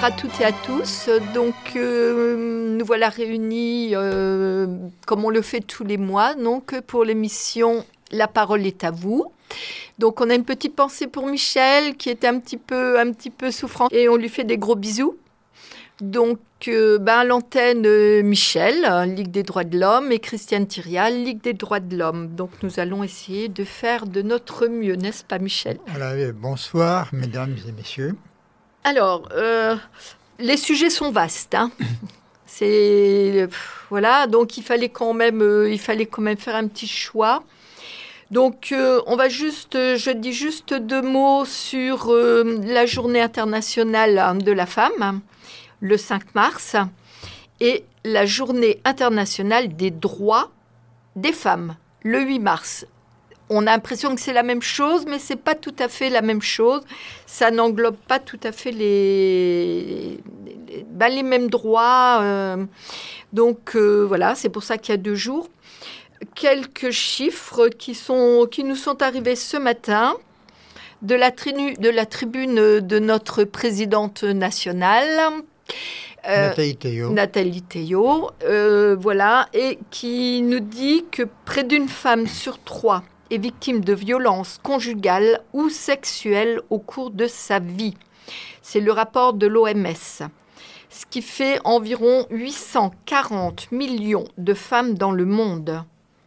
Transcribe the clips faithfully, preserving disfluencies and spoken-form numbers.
bonsoir à toutes et à tous. Donc, euh, nous voilà réunis, euh, comme on le fait tous les mois, donc, pour l'émission La parole est à vous. Donc, on a une petite pensée pour Michel, qui est un petit peu, un petit peu souffrant, et on lui fait des gros bisous. Donc, euh, ben, à l'antenne, euh, Michel, Ligue des droits de l'homme, et Christiane Thirial, Ligue des droits de l'homme. Donc, nous allons essayer de faire de notre mieux, n'est-ce pas, Michel ? Voilà, bonsoir, mesdames et messieurs. Alors, euh, les sujets sont vastes, hein. C'est, voilà, donc il fallait quand même, euh, il fallait quand même faire un petit choix. Donc, euh, on va juste, je dis juste deux mots sur euh, la journée internationale de la femme, le cinq mars, et la journée internationale des droits des femmes, le huit mars. On a l'impression que c'est la même chose, mais c'est pas tout à fait la même chose. Ça n'englobe pas tout à fait les, les, ben les mêmes droits. Euh, donc, euh, voilà, c'est pour ça qu'il y a deux jours. Quelques chiffres qui, sont, qui nous sont arrivés ce matin de la, trinu, de la tribune de notre présidente nationale, euh, Nathalie Théo, Nathalie Théo euh, voilà, et qui nous dit que près d'une femme sur trois est victime de violences conjugales ou sexuelles au cours de sa vie. C'est le rapport de l'O M S. Ce qui fait environ huit cent quarante millions de femmes dans le monde.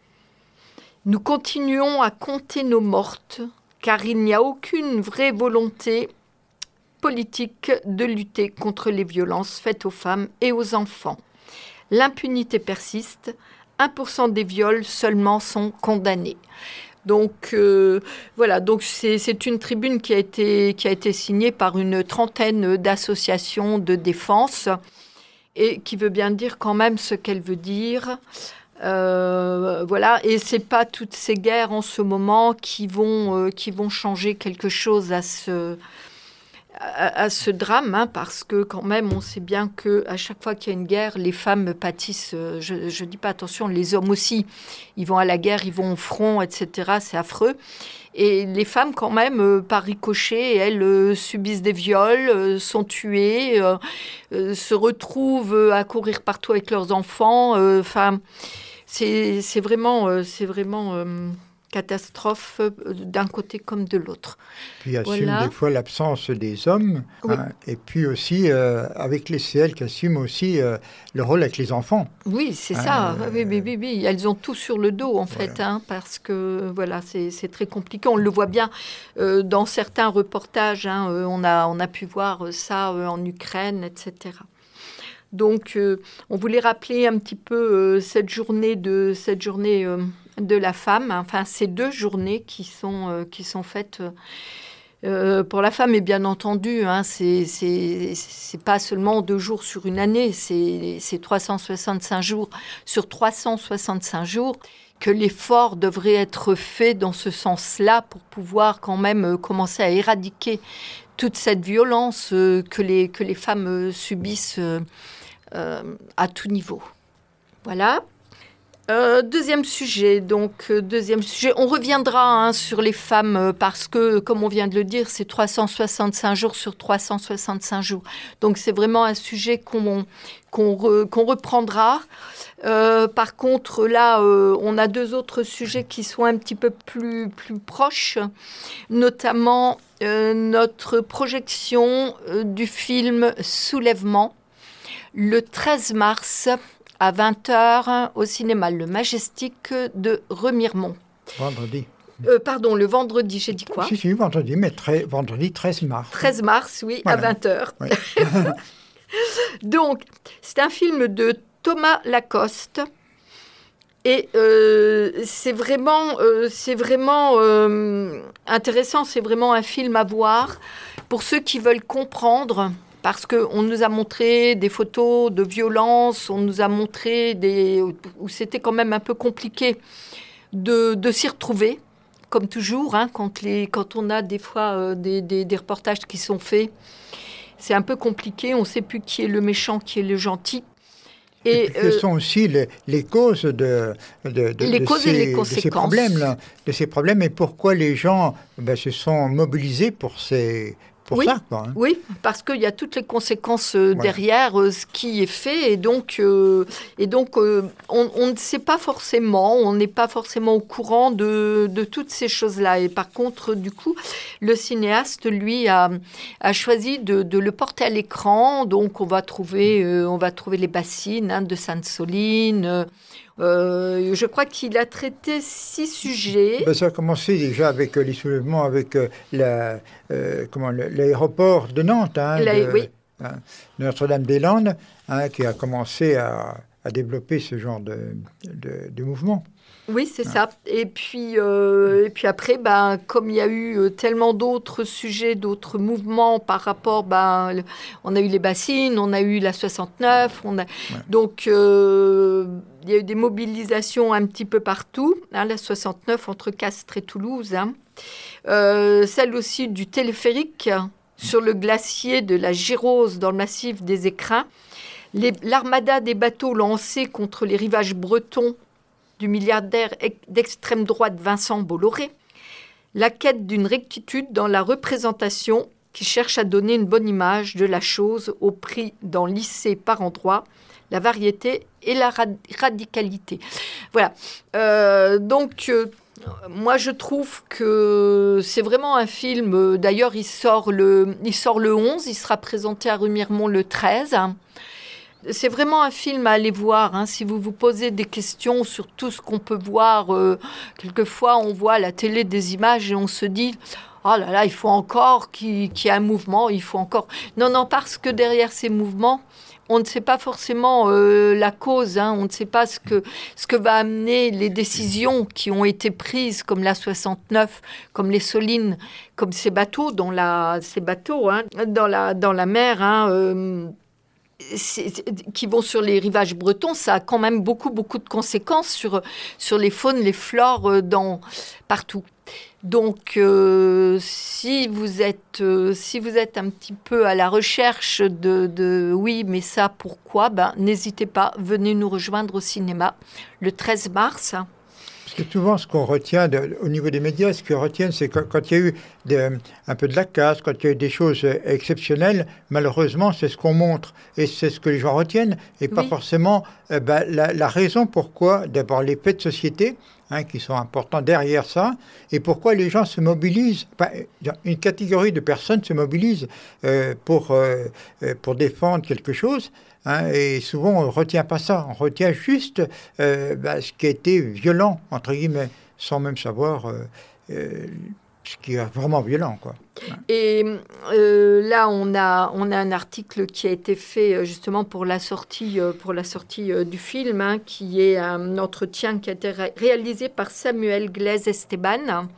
Nous continuons à compter nos mortes, car il n'y a aucune vraie volonté politique de lutter contre les violences faites aux femmes et aux enfants. L'impunité persiste, un pour cent des viols seulement sont condamnés. Donc, euh, voilà, donc c'est, c'est une tribune qui a été, qui a été signée par une trentaine d'associations de défense et qui veut bien dire quand même ce qu'elle veut dire. Euh, voilà, et c'est pas toutes ces guerres en ce moment qui vont, euh, qui vont changer quelque chose à ce, à, à ce drame, hein, parce que quand même, on sait bien qu'à chaque fois qu'il y a une guerre, les femmes pâtissent. Je, je dis pas attention, les hommes aussi, ils vont à la guerre, ils vont au front, et cetera. C'est affreux. Et les femmes, quand même, euh, par ricochet, elles euh, subissent des viols, euh, sont tuées, euh, euh, se retrouvent à courir partout avec leurs enfants. Enfin. Euh, C'est, c'est vraiment, euh, c'est vraiment euh, catastrophe euh, d'un côté comme de l'autre. Puis assume voilà. Des fois l'absence des hommes, oui. hein, et puis aussi euh, avec les C L qui assument aussi euh, le rôle avec les enfants. Oui, c'est hein, ça. Euh, oui, oui, oui, oui. Elles ont tout sur le dos en voilà. fait, hein, parce que voilà, c'est, c'est très compliqué. On le voit bien euh, dans certains reportages. Hein, euh, on a, on a pu voir ça euh, en Ukraine, et cetera. Donc, euh, on voulait rappeler un petit peu euh, cette journée, de, cette journée euh, de la femme, enfin, ces deux journées qui sont, euh, qui sont faites euh, pour la femme. Et bien entendu, hein, c'est, c'est, c'est pas seulement deux jours sur une année, c'est, c'est trois cent soixante-cinq jours sur trois cent soixante-cinq jours que l'effort devrait être fait dans ce sens-là pour pouvoir quand même euh, commencer à éradiquer toute cette violence euh, que, les, que les femmes euh, subissent euh, Euh, à tout niveau. Voilà. Euh, deuxième sujet, donc euh, deuxième sujet. On reviendra hein, sur les femmes euh, parce que, comme on vient de le dire, c'est trois cent soixante-cinq jours sur trois cent soixante-cinq jours. Donc c'est vraiment un sujet qu'on, qu'on, re, qu'on reprendra. Euh, par contre, là, euh, on a deux autres sujets qui sont un petit peu plus, plus proches, notamment euh, notre projection euh, du film Soulèvement, le treize mars à vingt heures au cinéma Le Majestic de Remiremont. Vendredi. Euh, pardon, le vendredi, j'ai dit quoi ? Si, si, vendredi, mais très, vendredi treize mars. treize mars, oui, voilà. À vingt heures. Oui. Donc, c'est un film de Thomas Lacoste. Et euh, c'est vraiment, euh, c'est vraiment euh, intéressant, c'est vraiment un film à voir pour ceux qui veulent comprendre. Parce qu'on nous a montré des photos de violence, on nous a montré des, où c'était quand même un peu compliqué de, de s'y retrouver, comme toujours, hein, quand, les, quand on a des fois euh, des, des, des reportages qui sont faits. C'est un peu compliqué, on ne sait plus qui est le méchant, qui est le gentil. Et, et quelles euh, sont aussi les, les causes de, de, de, les de, causes ces, et les de ces problèmes-là, de ces problèmes, et pourquoi les gens ben, se sont mobilisés pour ces pour oui, ça. Quoi, hein. Oui, parce qu'il y a toutes les conséquences euh, ouais. derrière euh, ce qui est fait. Et donc, euh, et donc euh, on, on ne sait pas forcément, on n'est pas forcément au courant de, de toutes ces choses-là. Et par contre, du coup, le cinéaste, lui, a, a choisi de, de le porter à l'écran. Donc, on va trouver, euh, on va trouver les bassines hein, de Sainte-Soline. Euh, Euh, je crois qu'il a traité six sujets. Ben, ça a commencé déjà avec euh, les soulèvements, avec euh, la, euh, comment, le, l'aéroport de Nantes, hein, La, de, oui. hein, de Notre-Dame-des-Landes, hein, qui a commencé à, à développer ce genre de, de, de mouvement. Oui, c'est ouais. ça. Et puis, euh, et puis après, ben, comme il y a eu tellement d'autres sujets, d'autres mouvements par rapport, ben, on a eu les bassines, on a eu la soixante-neuf, on a... Ouais. donc euh, il y a eu des mobilisations un petit peu partout. Hein, la soixante-neuf entre Castres et Toulouse. Hein. Euh, celle aussi du téléphérique sur le glacier de la Girose dans le massif des Écrins. Les, l'armada des bateaux lancés contre les rivages bretons du milliardaire d'extrême droite Vincent Bolloré, la quête d'une rectitude dans la représentation qui cherche à donner une bonne image de la chose au prix d'en lisser par endroits la variété et la rad- radicalité. Voilà. Euh, donc, euh, moi, je trouve que c'est vraiment un film. D'ailleurs, il sort le, il sort le onze, il sera présenté à Remiremont le treize. C'est vraiment un film à aller voir. Hein. Si vous vous posez des questions sur tout ce qu'on peut voir, euh, quelquefois on voit à la télé des images et on se dit « Oh là là, il faut encore qu'il, qu'il y ait un mouvement, il faut encore... » Non, non, parce que derrière ces mouvements, on ne sait pas forcément euh, la cause. Hein. On ne sait pas ce que, ce que va amener les décisions qui ont été prises, comme la soixante-neuf, comme les Solines, comme ces bateaux dans la, ces bateaux, hein, dans, la, dans la mer, hein, euh, C'est, c'est, qui vont sur les rivages bretons, ça a quand même beaucoup, beaucoup de conséquences sur, sur les faunes, les flores dans, partout. Donc, euh, si, vous êtes, euh, si vous êtes un petit peu à la recherche de, de oui, mais ça, pourquoi, ben, n'hésitez pas, venez nous rejoindre au cinéma le treize mars. Parce que souvent, ce qu'on retient de, au niveau des médias, ce qu'ils retiennent, c'est que quand il y a eu de, un peu de la casse, quand il y a eu des choses exceptionnelles, malheureusement, c'est ce qu'on montre et c'est ce que les gens retiennent et pas oui. forcément euh, ben, la, la raison pourquoi, d'abord, les faits de société, hein, qui sont importants derrière ça, et pourquoi les gens se mobilisent. Enfin, une catégorie de personnes se mobilisent euh, pour, euh, pour défendre quelque chose. Hein, et souvent, on ne retient pas ça. On retient juste euh, bah, ce qui a été violent, entre guillemets, sans même savoir euh, euh, ce qui est vraiment violent, quoi. Et euh, là, on a, on a un article qui a été fait justement pour la sortie, pour la sortie euh, du film, hein, qui est un entretien qui a été ré- réalisé par Samuel Glaise Esteban.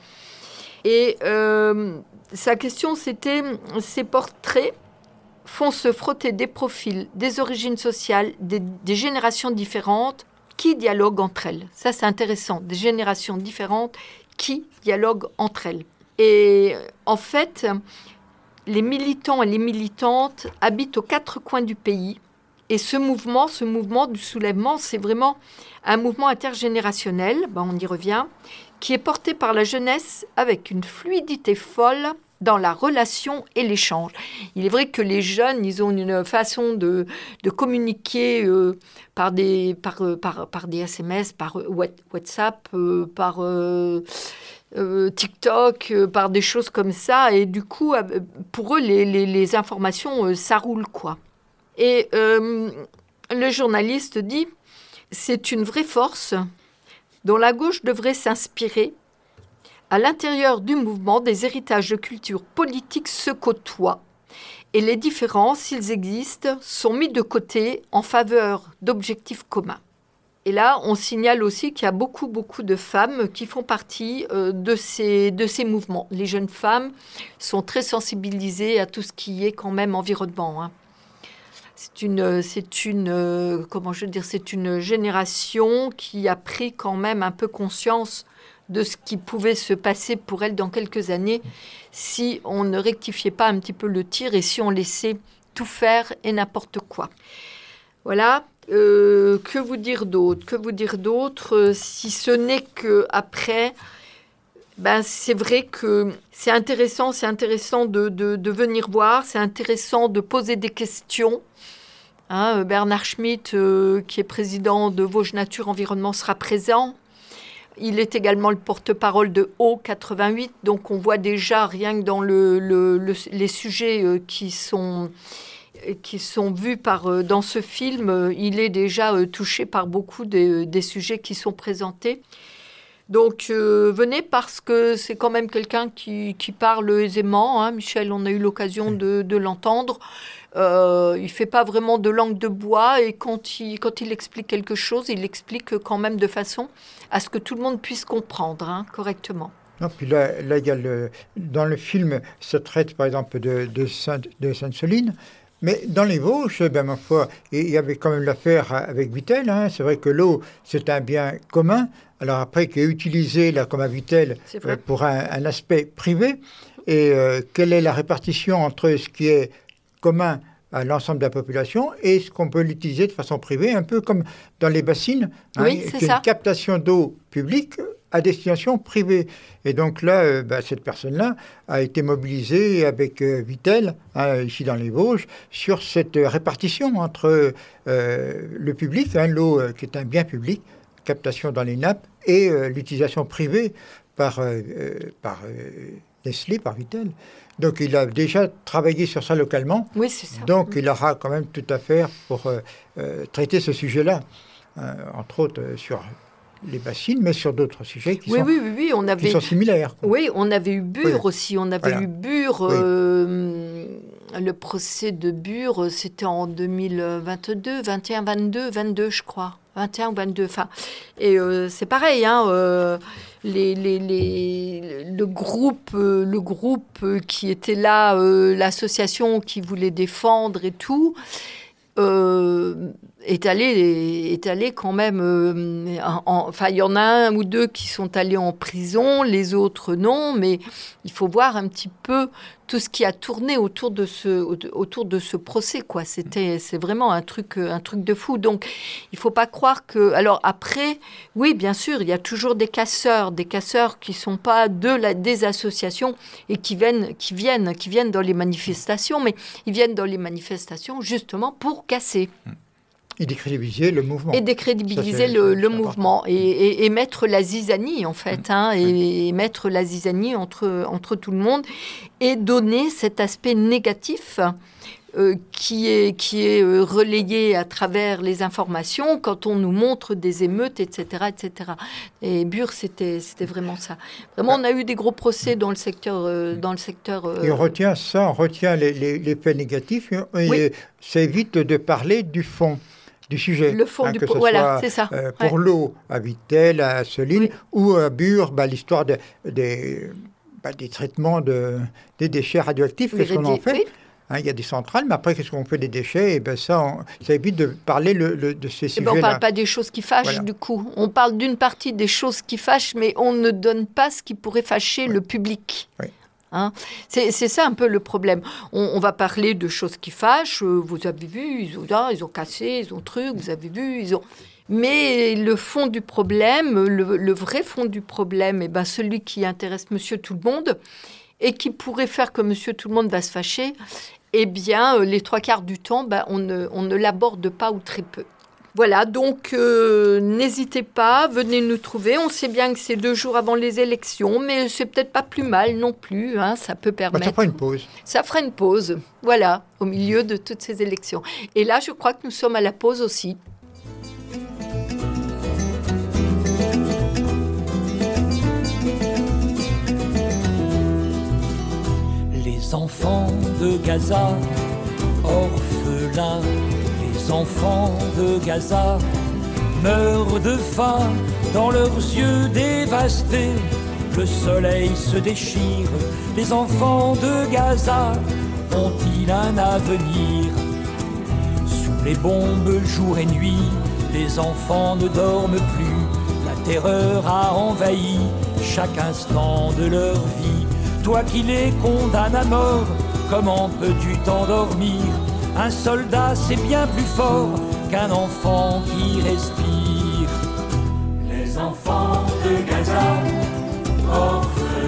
Et euh, sa question, c'était ces portraits font se frotter des profils, des origines sociales, des, des générations différentes qui dialoguent entre elles. Ça, c'est intéressant. Des générations différentes qui dialoguent entre elles. Et en fait, les militants et les militantes habitent aux quatre coins du pays. Et ce mouvement, ce mouvement du soulèvement, c'est vraiment un mouvement intergénérationnel, ben on y revient, qui est porté par la jeunesse avec une fluidité folle dans la relation et l'échange. Il est vrai que les jeunes, ils ont une façon de, de communiquer euh, par, des, par, euh, par, par des S M S, par euh, WhatsApp, euh, par euh, euh, TikTok, euh, par des choses comme ça. Et du coup, euh, pour eux, les, les, les informations, euh, ça roule, quoi. Et euh, le journaliste dit « C'est une vraie force dont la gauche devrait s'inspirer. À l'intérieur du mouvement, des héritages de culture politique se côtoient et les différences, s'ils existent, sont mis de côté en faveur d'objectifs communs. » Et là, on signale aussi qu'il y a beaucoup, beaucoup de femmes qui font partie euh, de, ces, de ces mouvements. Les jeunes femmes sont très sensibilisées à tout ce qui est quand même environnement, hein. C'est une, c'est une, comment je veux dire, c'est une génération qui a pris quand même un peu conscience de ce qui pouvait se passer pour elle dans quelques années si on ne rectifiait pas un petit peu le tir et si on laissait tout faire et n'importe quoi. Voilà. Euh, que vous dire d'autre ? Que vous dire d'autre, si ce n'est qu'après, ben, c'est vrai que c'est intéressant, c'est intéressant de, de, de venir voir, c'est intéressant de poser des questions. Hein, Bernard Schmitt, euh, qui est président de Vosges Nature Environnement, sera présent. Il est également le porte-parole de O quatre-vingt-huit, donc on voit déjà, rien que dans le, le, le, les sujets euh, qui sont... qui sont vus par, euh, dans ce film, euh, il est déjà euh, touché par beaucoup des, des sujets qui sont présentés. Donc, euh, venez parce que c'est quand même quelqu'un qui, qui parle aisément. Hein. Michel, on a eu l'occasion de, de l'entendre. Euh, il ne fait pas vraiment de langue de bois et quand il, quand il explique quelque chose, il l'explique quand même de façon à ce que tout le monde puisse comprendre hein, correctement. Non, puis là, là il y a le, dans le film, ça traite par exemple de, de, Sainte, de Sainte-Soline. Mais dans les Vosges, ben, ma foi, il y avait quand même l'affaire avec Vittel. Hein. C'est vrai que l'eau, c'est un bien commun. Alors après, qui est utilisé là, comme à Vittel euh, pour un, un aspect privé. Et euh, quelle est la répartition entre ce qui est commun à l'ensemble de la population et ce qu'on peut l'utiliser de façon privée, un peu comme dans les bassines, hein, oui, c'est ça. Une captation d'eau publique à destination privée. Et donc là, euh, bah, cette personne-là a été mobilisée avec euh, Vittel, hein, ici dans les Vosges, sur cette euh, répartition entre euh, le public, hein, l'eau euh, qui est un bien public, captation dans les nappes, et euh, l'utilisation privée par, euh, par euh, Nestlé, par Vittel. Donc il a déjà travaillé sur ça localement. Oui, c'est ça. Donc il aura quand même tout à faire pour euh, euh, traiter ce sujet-là, euh, entre autres euh, sur les bassines, mais sur d'autres sujets qui, oui, sont, oui, oui, oui, on avait, qui sont similaires. Oui, on avait eu Bure oui. aussi. On avait voilà. eu Bure. Oui. Euh, le procès de Bure, c'était en deux mille vingt-deux, vingt et un, vingt-deux, vingt-deux, je crois. vingt et un ou vingt-deux. Enfin, et euh, c'est pareil, hein, euh, les, les, les, le groupe, euh, le groupe qui était là, euh, l'association qui voulait défendre et tout, euh, est allé, est allé quand même... Euh, en, enfin, il y en a un ou deux qui sont allés en prison, les autres non, mais il faut voir un petit peu tout ce qui a tourné autour de ce, autour de ce procès, quoi. C'était, c'est vraiment un truc, un truc de fou. Donc, il ne faut pas croire que... Alors après, oui, bien sûr, il y a toujours des casseurs, des casseurs qui ne sont pas de la, des associations et qui viennent, qui, viennent, qui viennent dans les manifestations, mais ils viennent dans les manifestations justement pour casser. Et décrédibiliser le mouvement. Et décrédibiliser Ça, le, le mouvement. Et, et, et mettre la zizanie, en fait. Mmh. Hein, et, et mettre la zizanie entre, entre tout le monde. Et donner cet aspect négatif euh, qui est, qui est euh, relayé à travers les informations quand on nous montre des émeutes, et cetera, et cetera. Et Bure, c'était, c'était vraiment ça. Vraiment, on a eu des gros procès dans le secteur... Euh, dans le secteur euh... Et on retient ça, on retient les, les, les faits négatifs. Et oui. Ça évite de parler du fond. Du sujet. Le fond hein, du que po- ce voilà, soit, c'est ça. Euh, pour ouais. l'eau, à Vittel, à Soline, oui. ou à Bure, bah, l'histoire de, de, bah, des traitements de, des déchets radioactifs, qu'est-ce qu'on en fait oui. hein, il y a des centrales, mais après, qu'est-ce qu'on fait des déchets et ben, ça, on, ça évite de parler le, le, de ces sujets-là. Ben, on ne parle pas des choses qui fâchent, voilà. du coup. On parle d'une partie des choses qui fâchent, mais on ne donne pas ce qui pourrait fâcher oui. le public. Oui. Hein, c'est, c'est ça un peu le problème. On, on va parler de choses qui fâchent. Euh, vous avez vu, ils ont, ah, ils ont cassé, ils ont truc, vous avez vu, ils ont... Mais le fond du problème, le, le vrai fond du problème, eh ben, celui qui intéresse Monsieur Tout-le-Monde et qui pourrait faire que Monsieur Tout-le-Monde va se fâcher, eh bien, les trois quarts du temps, ben, on ne, on ne l'aborde pas ou très peu. Voilà, donc euh, n'hésitez pas, venez nous trouver. On sait bien que c'est deux jours avant les élections, mais c'est peut-être pas plus mal non plus. Hein, ça peut permettre... Bah, ça fera une pause. Ça fera une pause, voilà, au milieu de toutes ces élections. Et là, je crois que nous sommes à la pause aussi. Les enfants de Gaza, orphelins, les enfants de Gaza meurent de faim dans leurs yeux dévastés. Le soleil se déchire, les enfants de Gaza ont-ils un avenir? Sous les bombes jour et nuit, les enfants ne dorment plus. La terreur a envahi chaque instant de leur vie. Toi qui les condamnes à mort, comment peux-tu t'endormir? Un soldat, c'est bien plus fort qu'un enfant qui respire. Les enfants de Gaza, orphelins.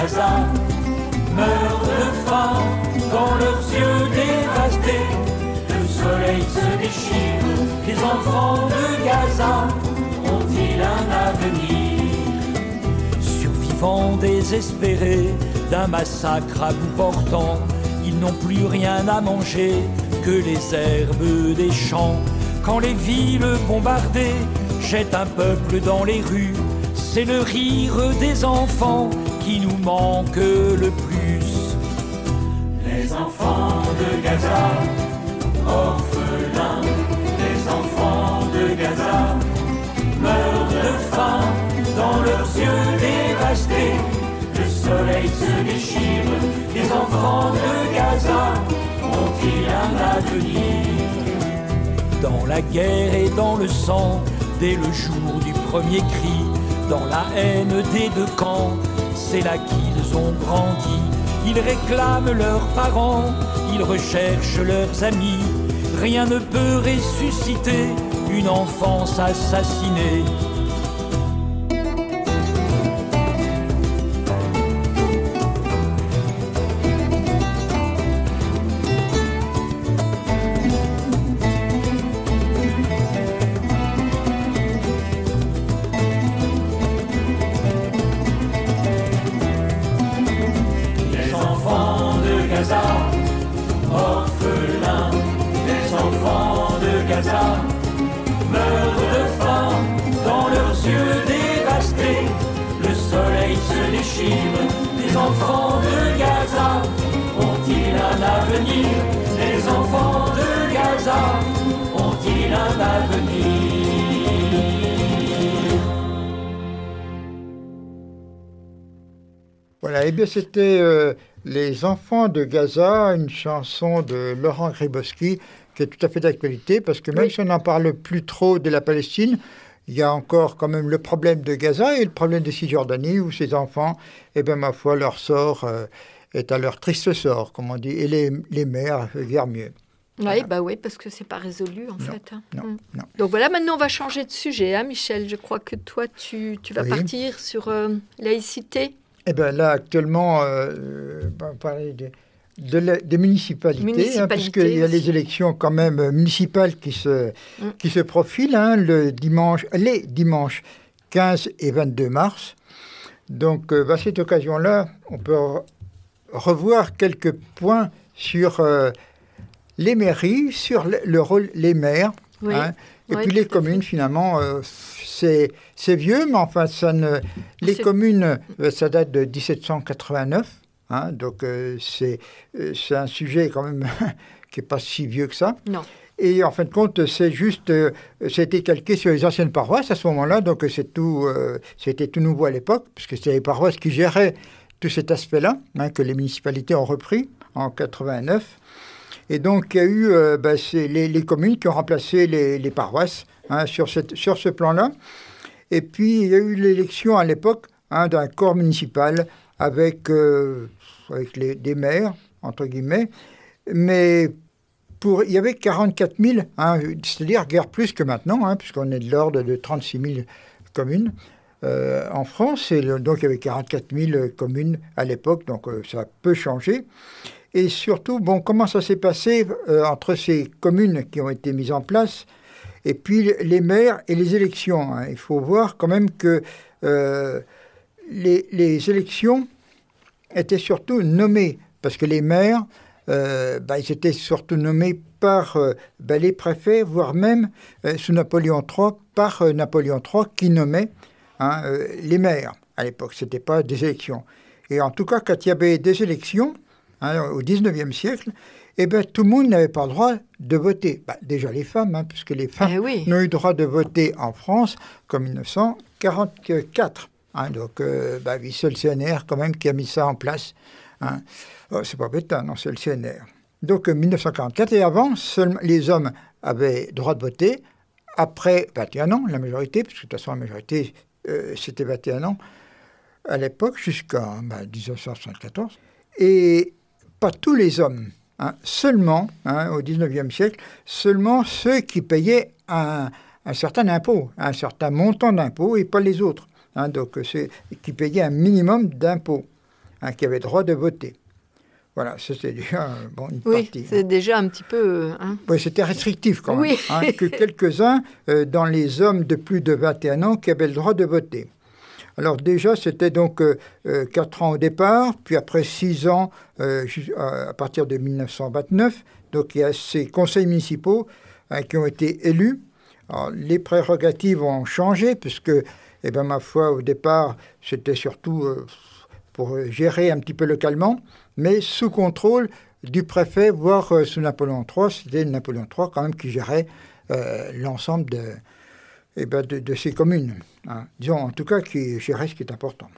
Gaza meurent de faim dans leurs yeux dévastés. Le soleil se déchire, les enfants de Gaza ont-ils un avenir? Survivants désespérés d'un massacre à bout portant, ils n'ont plus rien à manger que les herbes des champs. Quand les villes bombardées jettent un peuple dans les rues, c'est le rire des enfants qui nous manque le plus. Les enfants de Gaza, orphelins, les enfants de Gaza meurent de faim dans leurs yeux dévastés. Le soleil se déchire, les enfants de Gaza ont-ils un avenir? Dans la guerre et dans le sang, dès le jour du premier cri, dans la haine des deux camps, c'est là qu'ils ont grandi. Ils réclament leurs parents, ils recherchent leurs amis. Rien ne peut ressusciter une enfance assassinée. Orphelins, les enfants de Gaza meurent de faim dans leurs yeux dévastés. Le soleil se déchire, les enfants de Gaza ont-ils un avenir? Les enfants de Gaza ont-ils un avenir? Voilà, et bien c'était euh, Les enfants de Gaza, une chanson de Laurent Gribowski qui est tout à fait d'actualité parce que même oui. si on n'en parle plus trop de la Palestine, il y a encore quand même le problème de Gaza et le problème de Cisjordanie où ces enfants, eh bien ma foi, leur sort euh, est à leur triste sort, comme on dit, et les, les mères, guère mieux. Oui, Voilà. bah oui, parce que c'est pas résolu en Non, fait. hein. non, Mm. non. Donc voilà, maintenant on va changer de sujet, hein, Michel. Je crois que toi, tu, tu vas Oui. partir sur euh, laïcité. Eh bien là, actuellement, euh, on va parler des, de la- des municipalités, Municipalités hein, puisqu'il y a aussi. les élections quand même euh, municipales qui se, Mm. qui se profilent hein, le dimanche, les dimanches quinze et vingt-deux mars. Donc, euh, à cette occasion-là, on peut re- revoir quelques points sur euh, les mairies, sur le, le rôle des maires, Oui. hein, et Oui, puis les tout à communes, finalement, euh, c'est, c'est vieux, mais enfin, ça ne, les C'est- communes, euh, ça date de dix-sept cent quatre-vingt-neuf, hein, donc euh, c'est, euh, c'est un sujet quand même qui n'est pas si vieux que ça. Non. Et en fin de compte, c'est juste, euh, c'était calqué sur les anciennes paroisses à ce moment-là, donc c'est tout, euh, c'était tout nouveau à l'époque, puisque c'était les paroisses qui géraient tout cet aspect-là, hein, que les municipalités ont repris en quatre-vingt-neuf. Et donc, il y a eu euh, bah, c'est les, les communes qui ont remplacé les, les paroisses hein, sur, cette, sur ce plan-là. Et puis, il y a eu l'élection à l'époque hein, d'un corps municipal avec, euh, avec les, des maires, entre guillemets. Mais pour, il y avait quarante-quatre mille, hein, c'est-à-dire guère plus que maintenant, hein, puisqu'on est de l'ordre de trente-six mille communes euh, en France. Et le- donc, il y avait quarante-quatre mille communes à l'époque, donc euh, ça a peu changé. Et surtout, bon, comment ça s'est passé euh, entre ces communes qui ont été mises en place et puis les maires et les élections hein. Il faut voir quand même que euh, les, les élections étaient surtout nommées, parce que les maires, euh, bah, ils étaient surtout nommés par euh, bah, les préfets, voire même, euh, sous Napoléon trois, par euh, Napoléon trois qui nommait hein, euh, les maires à l'époque. Ce n'était pas des élections. Et en tout cas, quand il y avait des élections, hein, au dix-neuvième siècle, eh ben, tout le monde n'avait pas le droit de voter. Bah, déjà les femmes, hein, puisque les femmes Eh oui. n'ont eu le droit de voter en France qu'en mille neuf cent quarante-quatre. Hein, donc, euh, bah, oui, c'est le C N R quand même qui a mis ça en place. Hein. Oh, c'est pas bêta, non, c'est le C N R. Donc, euh, mille neuf cent quarante-quatre, et avant, seulement les hommes avaient le droit de voter. Après vingt et un ans, la majorité, parce que de toute façon, la majorité, euh, c'était vingt et un ans à l'époque, jusqu'en bah, dix-neuf cent soixante-quatorze. Et pas tous les hommes, hein, seulement, hein, au dix-neuvième siècle, seulement ceux qui payaient un, un certain impôt, un certain montant d'impôt, et pas les autres. Hein, donc, ceux qui payaient un minimum d'impôt. hein, qui avaient droit de voter. Voilà, c'était déjà bon, une oui, partie. c'est hein. déjà un petit peu... Hein. Oui, c'était restrictif quand même, oui. hein, que quelques-uns euh, dans les hommes de plus de vingt et un ans qui avaient le droit de voter. Alors déjà, c'était donc euh, euh, quatre ans au départ, puis après six ans euh, à partir de mille neuf cent vingt-neuf. Donc il y a ces conseils municipaux hein, qui ont été élus. Alors, les prérogatives ont changé, puisque, eh ben, ma foi, au départ, c'était surtout euh, pour gérer un petit peu localement, mais sous contrôle du préfet, voire euh, sous Napoléon trois. C'était Napoléon trois quand même qui gérait euh, l'ensemble de, eh ben, de, de ces communes. Hein. Disons, en tout cas, qui gérait ce qui est important.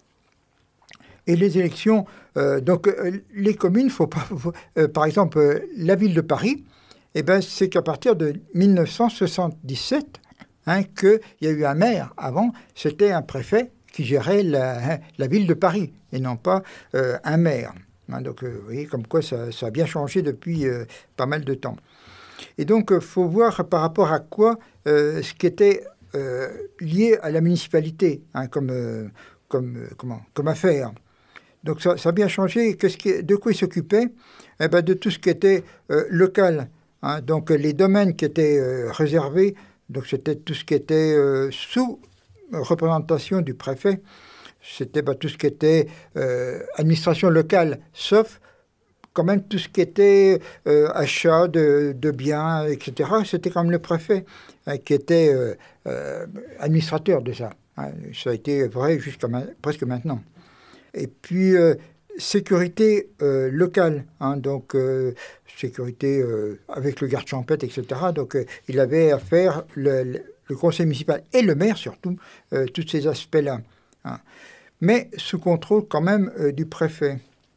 Et les élections, euh, donc euh, les communes, faut pas, faut, euh, par exemple, euh, la ville de Paris, eh ben, c'est qu'à partir de mille neuf cent soixante-dix-sept hein, qu'il y a eu un maire. Avant, c'était un préfet qui gérait la, la ville de Paris, et non pas euh, un maire. Hein, donc, euh, vous voyez, comme quoi ça, ça a bien changé depuis euh, pas mal de temps. Et donc, il euh, faut voir par rapport à quoi euh, ce qui était euh, lié à la municipalité, hein, comme, euh, comme, euh, comment, comme affaire. Donc, ça, ça a bien changé. Qu'est-ce qui, de quoi il s'occupait? Eh ben, de tout ce qui était euh, local. Hein, donc, les domaines qui étaient euh, réservés, donc c'était tout ce qui était euh, sous représentation du préfet. C'était bah, tout ce qui était euh, administration locale, sauf quand même tout ce qui était euh, achat de, de biens, et cetera. C'était quand même le préfet hein, qui était euh, euh, administrateur de ça. Hein. Ça a été vrai jusqu'à ma- presque maintenant. Et puis, euh, sécurité euh, locale, hein, donc euh, sécurité euh, avec le garde champêtre, et cetera. Donc, euh, il avait à faire le, le, le conseil municipal et le maire, surtout, euh, tous ces aspects-là. Hein. Mais sous contrôle quand même euh, du préfet.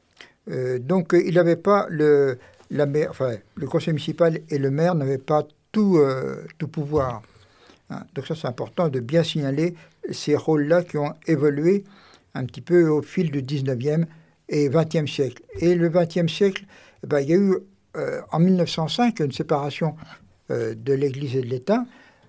Euh, donc, euh, il n'avait pas le, la maire, enfin, le conseil municipal et le maire n'avaient pas tout, euh, tout pouvoir. Hein. Donc, ça, c'est important de bien signaler ces rôles-là qui ont évolué un petit peu au fil du dix-neuvième et vingtième siècle. Et le vingtième siècle, ben, il y a eu euh, en mille neuf cent cinq une séparation euh, de l'Église et de l'État,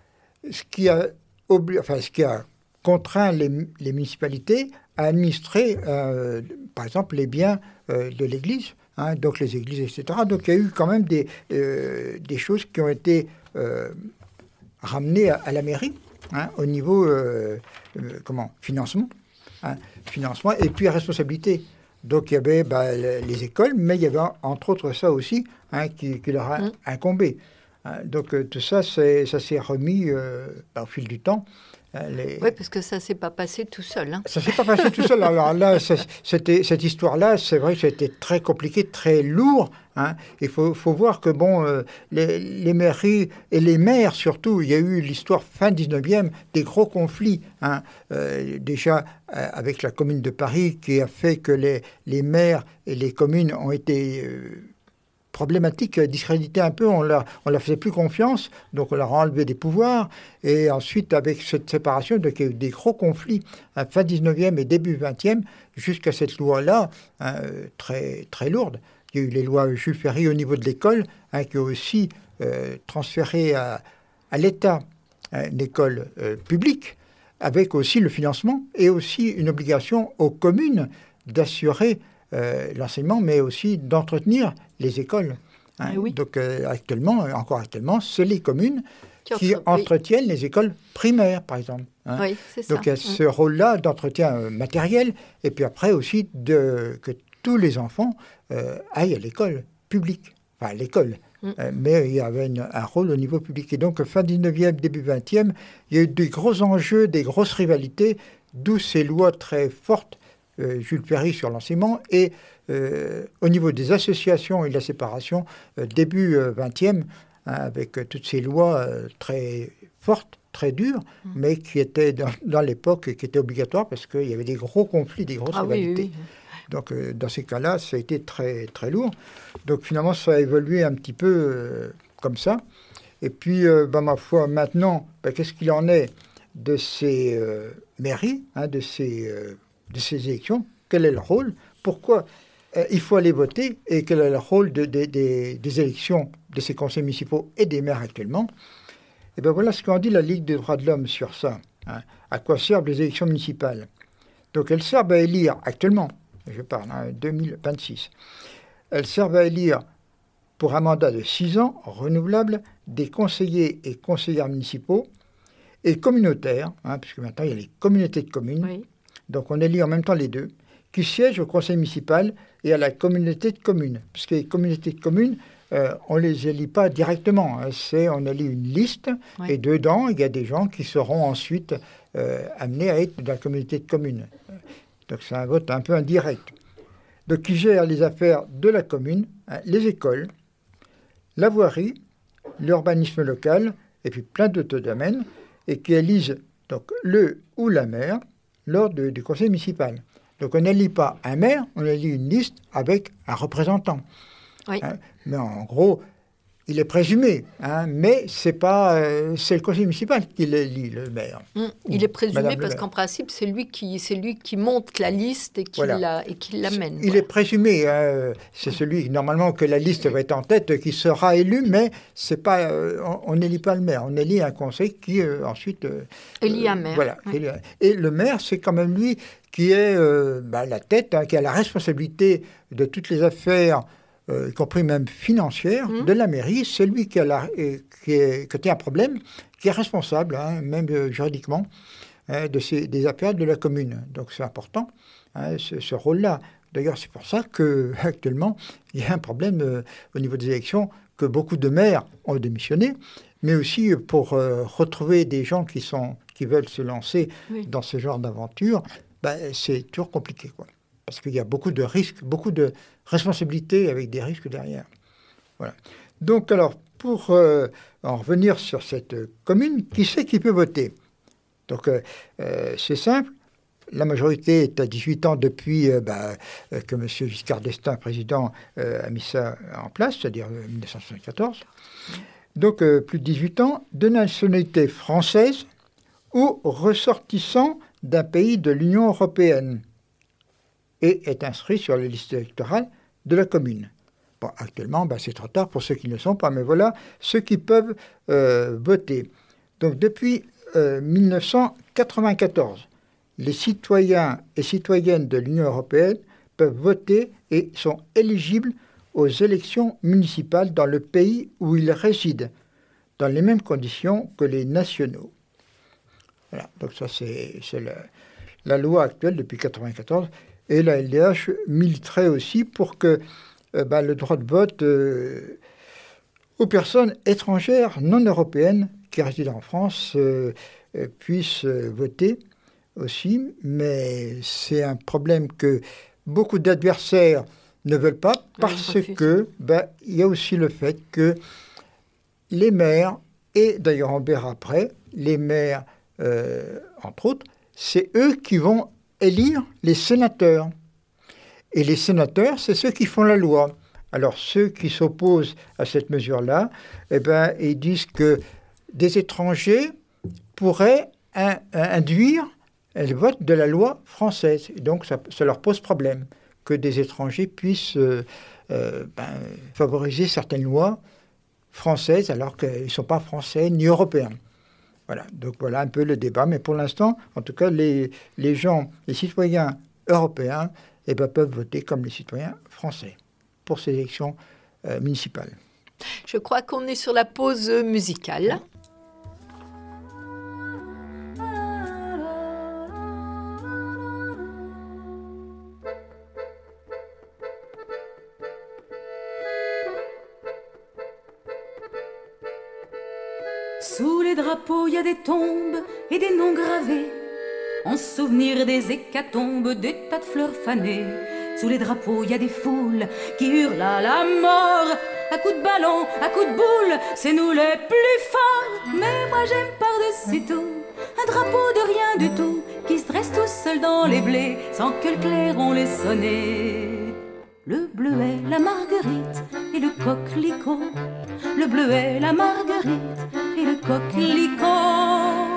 ce qui a, obli- enfin, ce qui a contraint les, les municipalités à administrer, euh, par exemple, les biens euh, de l'Église, hein, donc les églises, et cetera. Donc il y a eu quand même des, euh, des choses qui ont été euh, ramenées à, à la mairie, hein, au niveau euh, euh, comment, financement. Hein, financement et puis responsabilité. Donc il y avait bah, les écoles, mais il y avait entre autres ça aussi hein, qui, qui leur a mmh. incombé. Hein, donc euh, tout ça, c'est, ça s'est remis euh, bah, au fil du temps. Hein, les... Oui, parce que ça ne s'est pas passé tout seul. Hein. Ça ne s'est pas passé tout seul. Alors là, c'était, cette histoire-là, c'est vrai que c'était très compliqué, très lourd. Hein. Il faut, faut voir que bon, euh, les, les mairies et les maires surtout, il y a eu l'histoire fin dix-neuvième, des gros conflits. Hein. Euh, déjà euh, avec la commune de Paris qui a fait que les, les maires et les communes ont été euh, problématiques, discrédités un peu, on leur, on leur faisait plus confiance, donc on leur a enlevé des pouvoirs. Et ensuite, avec cette séparation, donc, il y a eu des gros conflits hein, fin dix-neuvième et début vingtième, jusqu'à cette loi-là, hein, très, très lourde. Il y a eu les lois Jules Ferry au niveau de l'école, hein, qui ont aussi euh, transféré à, à l'État hein, une école euh, publique, avec aussi le financement et aussi une obligation aux communes d'assurer euh, l'enseignement, mais aussi d'entretenir les écoles. Hein. Oui. Donc euh, actuellement, encore actuellement, c'est les communes qui, qui entre... entretiennent oui. les écoles primaires, par exemple. Hein. Oui, c'est ça. Donc il y a ce oui. rôle-là d'entretien euh, matériel, et puis après aussi de, que tous les enfants euh, aillent à l'école publique, enfin à l'école. Mm. Euh, mais il y avait une, un rôle au niveau public. Et donc, fin dix-neuvième, début vingtième, il y a eu des gros enjeux, des grosses rivalités, d'où ces lois très fortes, euh, Jules Ferry sur l'enseignement, et euh, au niveau des associations et de la séparation, euh, début euh, vingtième, hein, avec euh, toutes ces lois euh, très fortes, très dures, mm. mais qui étaient dans, dans l'époque, qui étaient obligatoires, parce qu'il y avait des gros conflits, des grosses ah, rivalités. Oui, oui, oui. Donc, euh, dans ces cas-là, ça a été très, très lourd. Donc, finalement, ça a évolué un petit peu euh, comme ça. Et puis, euh, bah, ma foi, maintenant, bah, qu'est-ce qu'il en est de ces euh, mairies, hein, de, ces, euh, de ces élections? Quel est le rôle? Pourquoi euh, il faut aller voter? Et quel est le rôle de, de, de, des élections de ces conseils municipaux et des maires actuellement? Et bien, voilà ce qu'en dit la Ligue des droits de l'homme sur ça. Hein. À quoi servent les élections municipales? Donc, elles servent à élire actuellement je parle, hein, deux mille vingt-six. Elles servent à élire pour un mandat de six ans renouvelable des conseillers et conseillères municipaux et communautaires, hein, puisque maintenant il y a les communautés de communes, oui. Donc on élit en même temps les deux, qui siègent au conseil municipal et à la communauté de communes. Parce que les communautés de communes, euh, on ne les élit pas directement, hein, c'est, on élit une liste, oui. Et dedans, il y a des gens qui seront ensuite euh, amenés à être dans la communauté de communes. Donc c'est un vote un peu indirect. Donc qui gère les affaires de la commune, hein, les écoles, la voirie, l'urbanisme local, et puis plein d'autres domaines, et qui élisent donc le ou la maire lors de, du conseil municipal. Donc on n'élit pas un maire, on élit une liste avec un représentant. Oui. Hein, mais en gros, il est présumé, hein, mais c'est pas, euh, c'est le conseil municipal qui élit le maire. Mmh, il est présumé parce qu'en principe, c'est lui qui, c'est lui qui monte la liste et qui, voilà. la, et qui l'amène. Il voilà. est présumé, hein, c'est celui normalement que la liste va être en tête qui sera élu, mais c'est pas, euh, on n'élit pas le maire, on élit un conseil qui euh, ensuite euh, élit un maire. Voilà. Oui. Et le maire, c'est quand même lui qui est euh, bah, la tête, hein, qui a la responsabilité de toutes les affaires. Euh, y compris même financière, mmh. de la mairie, c'est lui qui a, la, euh, qui est, qui a un problème, qui est responsable, hein, même euh, juridiquement, hein, de ces, des affaires de la commune. Donc c'est important, hein, ce, ce rôle-là. D'ailleurs, c'est pour ça qu'actuellement, il y a un problème euh, au niveau des élections, que beaucoup de maires ont démissionné, mais aussi pour euh, retrouver des gens qui, sont, qui veulent se lancer oui. dans ce genre d'aventure, ben, c'est toujours compliqué, quoi. Parce qu'il y a beaucoup de risques, beaucoup de responsabilités avec des risques derrière. Voilà. Donc, alors, pour euh, en revenir sur cette commune, qui c'est qui peut voter ? Donc, euh, euh, c'est simple. La majorité est à dix-huit ans depuis euh, bah, euh, que M. Giscard d'Estaing, président, euh, a mis ça en place, c'est-à-dire euh, mille neuf cent soixante-quatorze. Donc, euh, plus de dix-huit ans, de nationalité française ou ressortissant d'un pays de l'Union européenne, et est inscrit sur les listes électorales de la commune. Bon, actuellement, ben, c'est trop tard pour ceux qui ne le sont pas, mais voilà ceux qui peuvent euh, voter. Donc, depuis euh, mille neuf cent quatre-vingt-quatorze, les citoyens et citoyennes de l'Union européenne peuvent voter et sont éligibles aux élections municipales dans le pays où ils résident, dans les mêmes conditions que les nationaux. Voilà, donc ça, c'est, c'est le, la loi actuelle depuis mille neuf cent quatre-vingt-quatorze. Et la L D H militerait aussi pour que euh, bah, le droit de vote euh, aux personnes étrangères non européennes qui résident en France euh, euh, puissent euh, voter aussi. Mais c'est un problème que beaucoup d'adversaires ne veulent pas parce oui, que bah, il y a aussi le fait que les maires, et d'ailleurs on verra après, les maires, euh, entre autres, c'est eux qui vont élire les sénateurs. Et les sénateurs, c'est ceux qui font la loi. Alors, ceux qui s'opposent à cette mesure-là, eh ben, ils disent que des étrangers pourraient in- induire le vote de la loi française. Et donc, ça, ça leur pose problème que des étrangers puissent euh, euh, ben, favoriser certaines lois françaises alors qu'ils ne sont pas français ni européens. Voilà, donc voilà un peu le débat. Mais pour l'instant, en tout cas, les, les gens, les citoyens européens, eh ben, peuvent voter comme les citoyens français pour ces élections euh, municipales. Je crois qu'on est sur la pause musicale. Sous les drapeaux, il y a des tombes et des noms gravés, en souvenir des hécatombes, des tas de fleurs fanées. Sous les drapeaux, il y a des foules qui hurlent à la mort, à coups de ballon, à coups de boule, c'est nous les plus forts. Mais moi j'aime par-dessus tout un drapeau de rien du tout, qui se dresse tout seul dans les blés, sans que le clairon les sonne. Le bleuet, la marguerite et le coquelicot. Le bleuet, la marguerite et le coquelicot.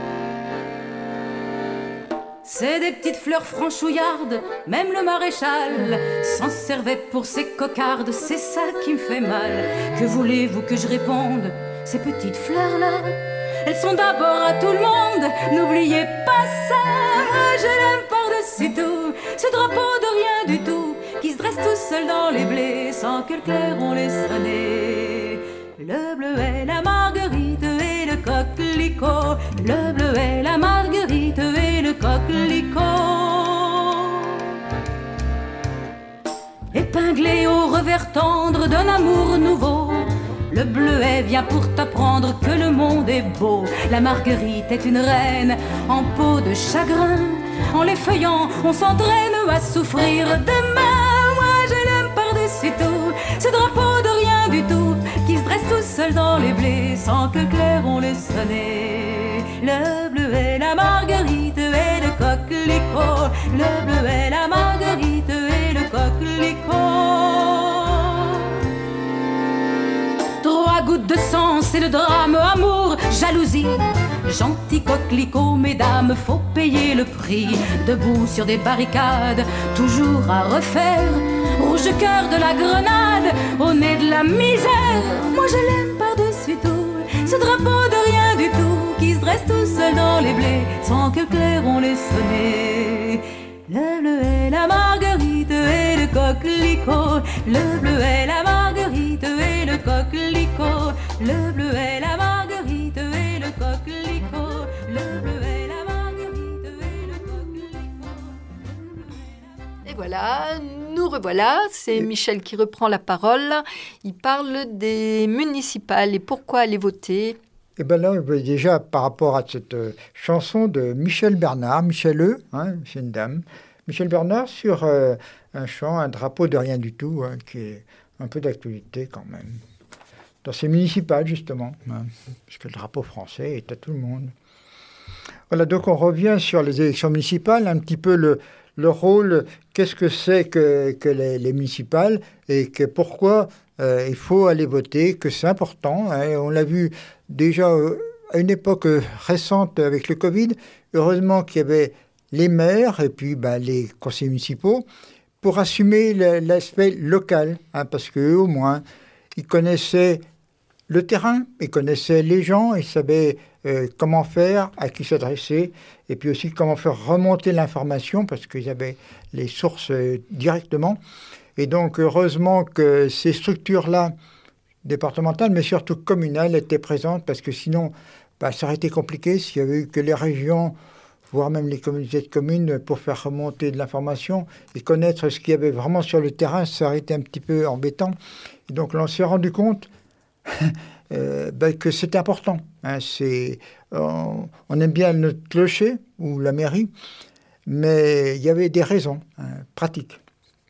C'est des petites fleurs franchouillardes, même le maréchal s'en servait pour ses cocardes, c'est ça qui me fait mal. Que voulez-vous que je réponde? Ces petites fleurs-là, elles sont d'abord à tout le monde, n'oubliez pas ça. Moi je l'aime par-dessus tout, ce drapeau de rien du tout qui se dresse tout seul dans les blés sans que le clairon les sonne. Le bleuet, la marguerite et le coquelicot, le bleuet, la marguerite et le coquelicot. Épinglé au revers tendre d'un amour nouveau, le bleuet vient pour t'apprendre que le monde est beau. La marguerite est une reine en peau de chagrin. En les feuillant, on s'entraîne à souffrir. Demain, moi je l'aime par-dessus tout, ce drapeau de rien du tout qui se dresse tout seul dans les blés sans que clairon les sonne. Le bleuet, la marguerite et le coquelicot, le bleuet, la marguerite et le coquelicot. Trois gouttes de sang, c'est le drame, amour, jalousie. Gentil coquelicot, mesdames, faut payer le prix. Debout sur des barricades, toujours à refaire. Rouge cœur de la grenade, au nez de la misère. Moi je l'aime par-dessus tout, ce drapeau de rien du tout qui se dresse tout seul dans les blés sans que clairon les sonne. Le bleuet, la marguerite et le coquelicot, le bleuet, la marguerite et le coquelicot, le bleuet, la marguerite et le coquelicot, le bleuet, la marguerite et le coquelicot. Et voilà, nous revoilà, c'est Michel qui reprend la parole. Il parle des municipales et pourquoi aller voter. Et bien là, déjà, par rapport à cette euh, chanson de Michel Bernard, Michel E, hein, c'est une dame, Michel Bernard sur euh, un chant, un drapeau de rien du tout, hein, qui est un peu d'actualité quand même. Dans ces municipales, justement, hein, parce que le drapeau français est à tout le monde. Voilà, donc on revient sur les élections municipales, un petit peu le, le rôle, qu'est-ce que c'est que, que les, les municipales et que pourquoi euh, il faut aller voter, que c'est important. Hein, on l'a vu déjà euh, à une époque euh, récente avec le Covid, heureusement qu'il y avait les maires et puis ben, les conseillers municipaux pour assumer le, l'aspect local, hein, parce qu'eux au moins, ils connaissaient le terrain, ils connaissaient les gens, ils savaient euh, comment faire, à qui s'adresser, et puis aussi comment faire remonter l'information, parce qu'ils avaient les sources euh, directement. Et donc, heureusement que ces structures-là, départementales, mais surtout communales, étaient présentes, parce que sinon, bah, ça aurait été compliqué s'il n'y avait eu que les régions, voire même les communautés de communes, pour faire remonter de l'information et connaître ce qu'il y avait vraiment sur le terrain, ça aurait été un petit peu embêtant. Et donc, là, on s'est rendu compte euh, bah, que c'est important. Hein, c'est, on, on aime bien notre clocher, ou la mairie, mais il y avait des raisons hein, pratiques.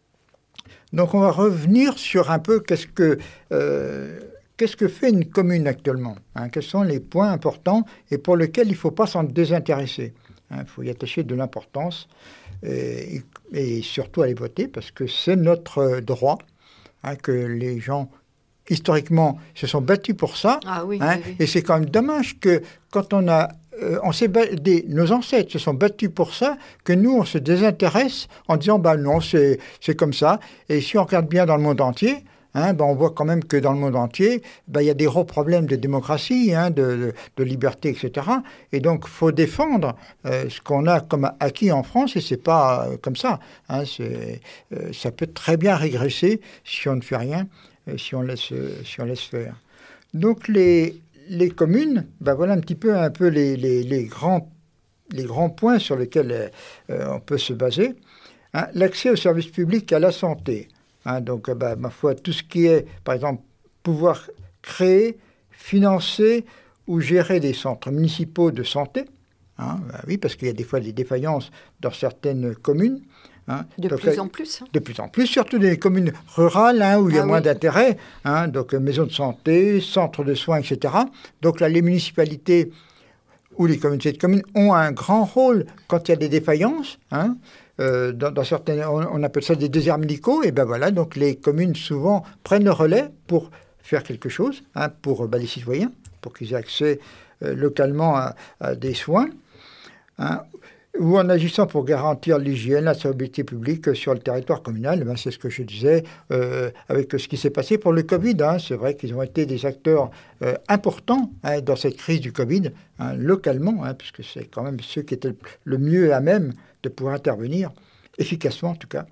Donc, on va revenir sur un peu qu'est-ce que, euh, qu'est-ce que fait une commune actuellement, hein, quels sont les points importants et pour lesquels il ne faut pas s'en désintéresser. Il hein, faut y attacher de l'importance et, et surtout aller voter parce que c'est notre droit, hein, que les gens, historiquement, se sont battus pour ça. Ah oui, hein, oui, oui. Et c'est quand même dommage que quand on a... Euh, on s'est ba- des, nos ancêtres se sont battus pour ça, que nous, on se désintéresse en disant bah, « non, c'est, c'est comme ça ». Et si on regarde bien dans le monde entier, hein, bah, on voit quand même que dans le monde entier, bah, y a des gros problèmes de démocratie, hein, de, de, de liberté, et cetera. Et donc, il faut défendre euh, ce qu'on a comme acquis en France, et ce n'est pas euh, comme ça. Hein, c'est, euh, ça peut très bien régresser si on ne fait rien, euh, si, on laisse, euh, si on laisse faire. Donc, les... Les communes, ben voilà un petit peu, un peu les, les, les, grands, les grands points sur lesquels euh, on peut se baser. Hein, l'accès aux services publics et à la santé. Hein, donc, ben, ma foi, tout ce qui est, par exemple, pouvoir créer, financer ou gérer des centres municipaux de santé. Hein, ben oui, parce qu'il y a des fois des défaillances dans certaines communes. Hein, de donc, plus en plus. De plus en plus, surtout des communes rurales hein, où il y a ah moins oui. d'intérêt, hein, donc maisons de santé, centres de soins, et cetera. Donc là, les municipalités ou les communautés de communes ont un grand rôle quand il y a des défaillances. Hein, euh, dans, dans certaines, on, on appelle ça des déserts médicaux. Et ben voilà, donc les communes souvent prennent le relais pour faire quelque chose, hein, pour ben, les citoyens, pour qu'ils aient accès euh, localement à, à des soins. Hein, ou en agissant pour garantir l'hygiène, la salubrité publique sur le territoire communal. Ben, c'est ce que je disais euh, avec ce qui s'est passé pour le Covid. Hein. C'est vrai qu'ils ont été des acteurs euh, importants hein, dans cette crise du Covid, hein, localement, hein, puisque c'est quand même ceux qui étaient le mieux à même de pouvoir intervenir. efficacement en tout cas.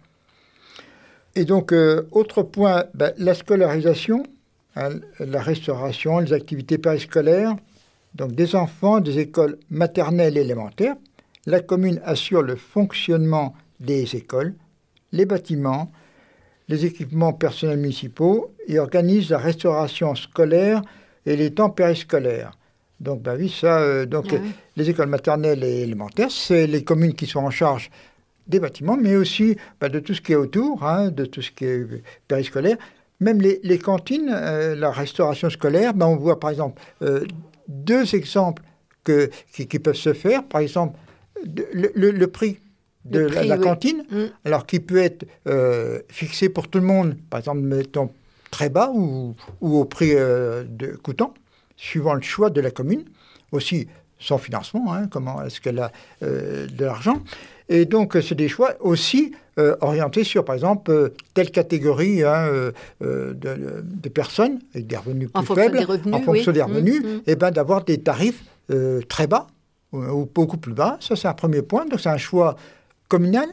Et donc, euh, autre point, ben, la scolarisation, hein, la restauration, les activités périscolaires, donc des enfants des écoles maternelles et élémentaires. La commune assure le fonctionnement des écoles, les bâtiments, les équipements personnels municipaux et organise la restauration scolaire et les temps périscolaires. Donc, ben oui, ça, euh, donc, ah oui. Les écoles maternelles et élémentaires, c'est les communes qui sont en charge des bâtiments, mais aussi ben, de tout ce qui est autour, hein, de tout ce qui est périscolaire. Même les, les cantines, euh, la restauration scolaire, ben, on voit par exemple euh, deux exemples que, qui, qui peuvent se faire. Par exemple, le, le, le prix de le prix, la, la oui. cantine, mmh. alors qui peut être euh, fixé pour tout le monde, par exemple, mettons très bas ou, ou au prix euh, de coûtant, suivant le choix de la commune, aussi son financement, hein, comment est-ce qu'elle a euh, de l'argent. Et donc, c'est des choix aussi euh, orientés sur, par exemple, euh, telle catégorie hein, euh, de, de personnes avec des revenus plus en faibles, des revenus, en fonction oui. des revenus, mmh, mmh. et ben, d'avoir des tarifs euh, très bas ou, ou beaucoup plus bas. Ça, c'est un premier point. Donc, c'est un choix communal.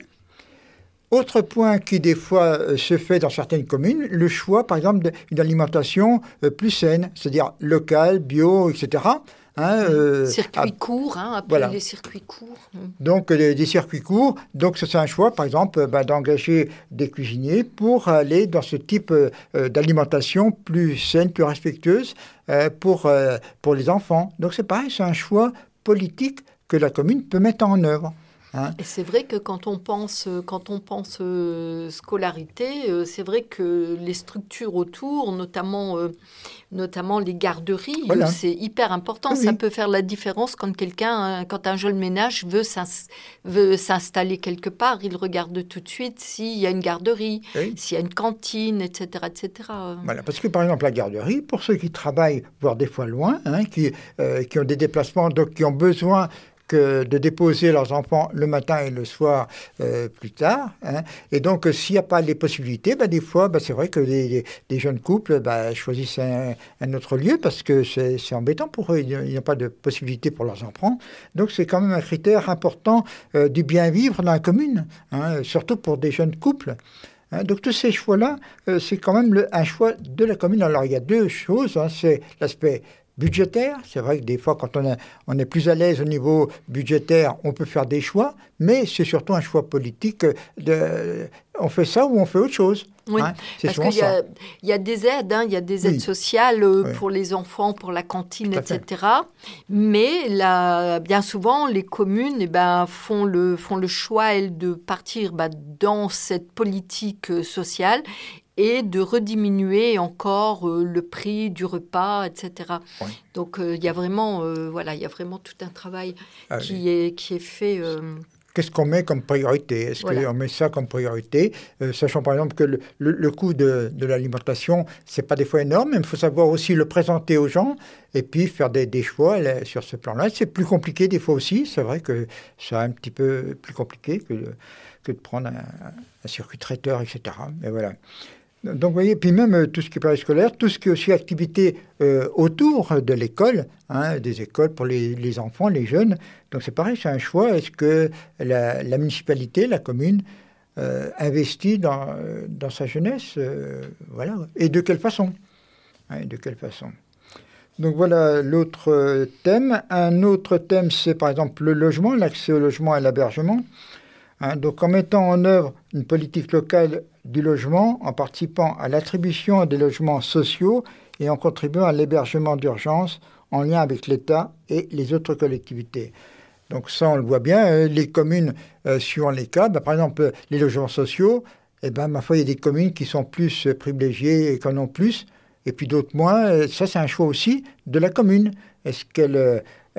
Autre point qui, des fois, euh, se fait dans certaines communes, le choix, par exemple, d'une alimentation euh, plus saine, c'est-à-dire locale, bio, et cetera. Hein, euh, circuits à, courts, hein, appeler voilà. les circuits courts. Donc, euh, des circuits courts. Donc, c'est un choix, par exemple, bah, d'engager des cuisiniers pour aller dans ce type euh, d'alimentation plus saine, plus respectueuse euh, pour, euh, pour les enfants. Donc, c'est pareil, c'est un choix politique que la commune peut mettre en œuvre. Hein. Et c'est vrai que quand on pense, quand on pense euh, scolarité, euh, c'est vrai que les structures autour, notamment, euh, notamment les garderies, voilà. c'est hyper important. Oui. Ça peut faire la différence quand quelqu'un, quand un jeune ménage veut, s'ins- veut s'installer quelque part, il regarde tout de suite s'il y a une garderie, oui. s'il y a une cantine, et cetera, et cetera. Voilà, parce que par exemple la garderie, pour ceux qui travaillent, voire des fois loin, hein, qui, euh, qui ont des déplacements, donc qui ont besoin que de déposer leurs enfants le matin et le soir euh, plus tard. Hein. Et donc, euh, s'il n'y a pas les possibilités, bah, des fois, bah, c'est vrai que des, des jeunes couples bah, choisissent un, un autre lieu parce que c'est, c'est embêtant pour eux. Il n'y a pas de possibilité pour leurs enfants. Donc, c'est quand même un critère important euh, du bien-vivre dans la commune, hein, surtout pour des jeunes couples. Hein. Donc, tous ces choix-là, euh, c'est quand même le, un choix de la commune. Alors, il y a deux choses. Hein, c'est l'aspect budgétaire, c'est vrai que des fois, quand on, a, on est plus à l'aise au niveau budgétaire, on peut faire des choix, mais c'est surtout un choix politique. De, on fait ça ou on fait autre chose. Oui, hein, c'est parce qu'il y a, il y a des aides, hein, il y a des aides oui. sociales euh, oui. pour les enfants, pour la cantine, et cetera. Mais là, bien souvent, les communes eh ben, font, le, font le choix, elles, de partir bah, dans cette politique euh, sociale et de rediminuer encore euh, le prix du repas, et cetera. Oui. Donc, il euh, y a vraiment, euh, voilà, il y a vraiment tout un travail ah, qui, oui. est, qui est fait. Euh... Qu'est-ce qu'on met comme priorité ? Est-ce voilà. qu'on met ça comme priorité ? euh, Sachant par exemple que le, le, le coût de, de l'alimentation, c'est pas des fois énorme, mais il faut savoir aussi le présenter aux gens et puis faire des, des choix là, sur ce plan-là. C'est plus compliqué des fois aussi. C'est vrai que c'est un petit peu plus compliqué que de, que de prendre un, un circuit traiteur, et cetera. Mais voilà. Donc, vous voyez, puis même euh, tout ce qui est périscolaire, tout ce qui est aussi activité euh, autour de l'école, hein, des écoles pour les, les enfants, les jeunes. Donc, c'est pareil, c'est un choix. Est-ce que la, la municipalité, la commune, euh, investit dans, dans sa jeunesse euh, voilà. Et de quelle façon hein, de quelle façon Donc, voilà l'autre thème. Un autre thème, c'est par exemple le logement, l'accès au logement et l'hébergement. Hein, donc, en mettant en œuvre une politique locale du logement, en participant à l'attribution des logements sociaux et en contribuant à l'hébergement d'urgence en lien avec l'État et les autres collectivités. Donc ça, on le voit bien, euh, les communes, euh, suivant les cas, bah, par exemple, les logements sociaux, eh ben, ma foi, il y a des communes qui sont plus euh, privilégiées et qui en ont plus, et puis d'autres moins. Euh, ça, c'est un choix aussi de la commune. Est-ce qu'elle euh,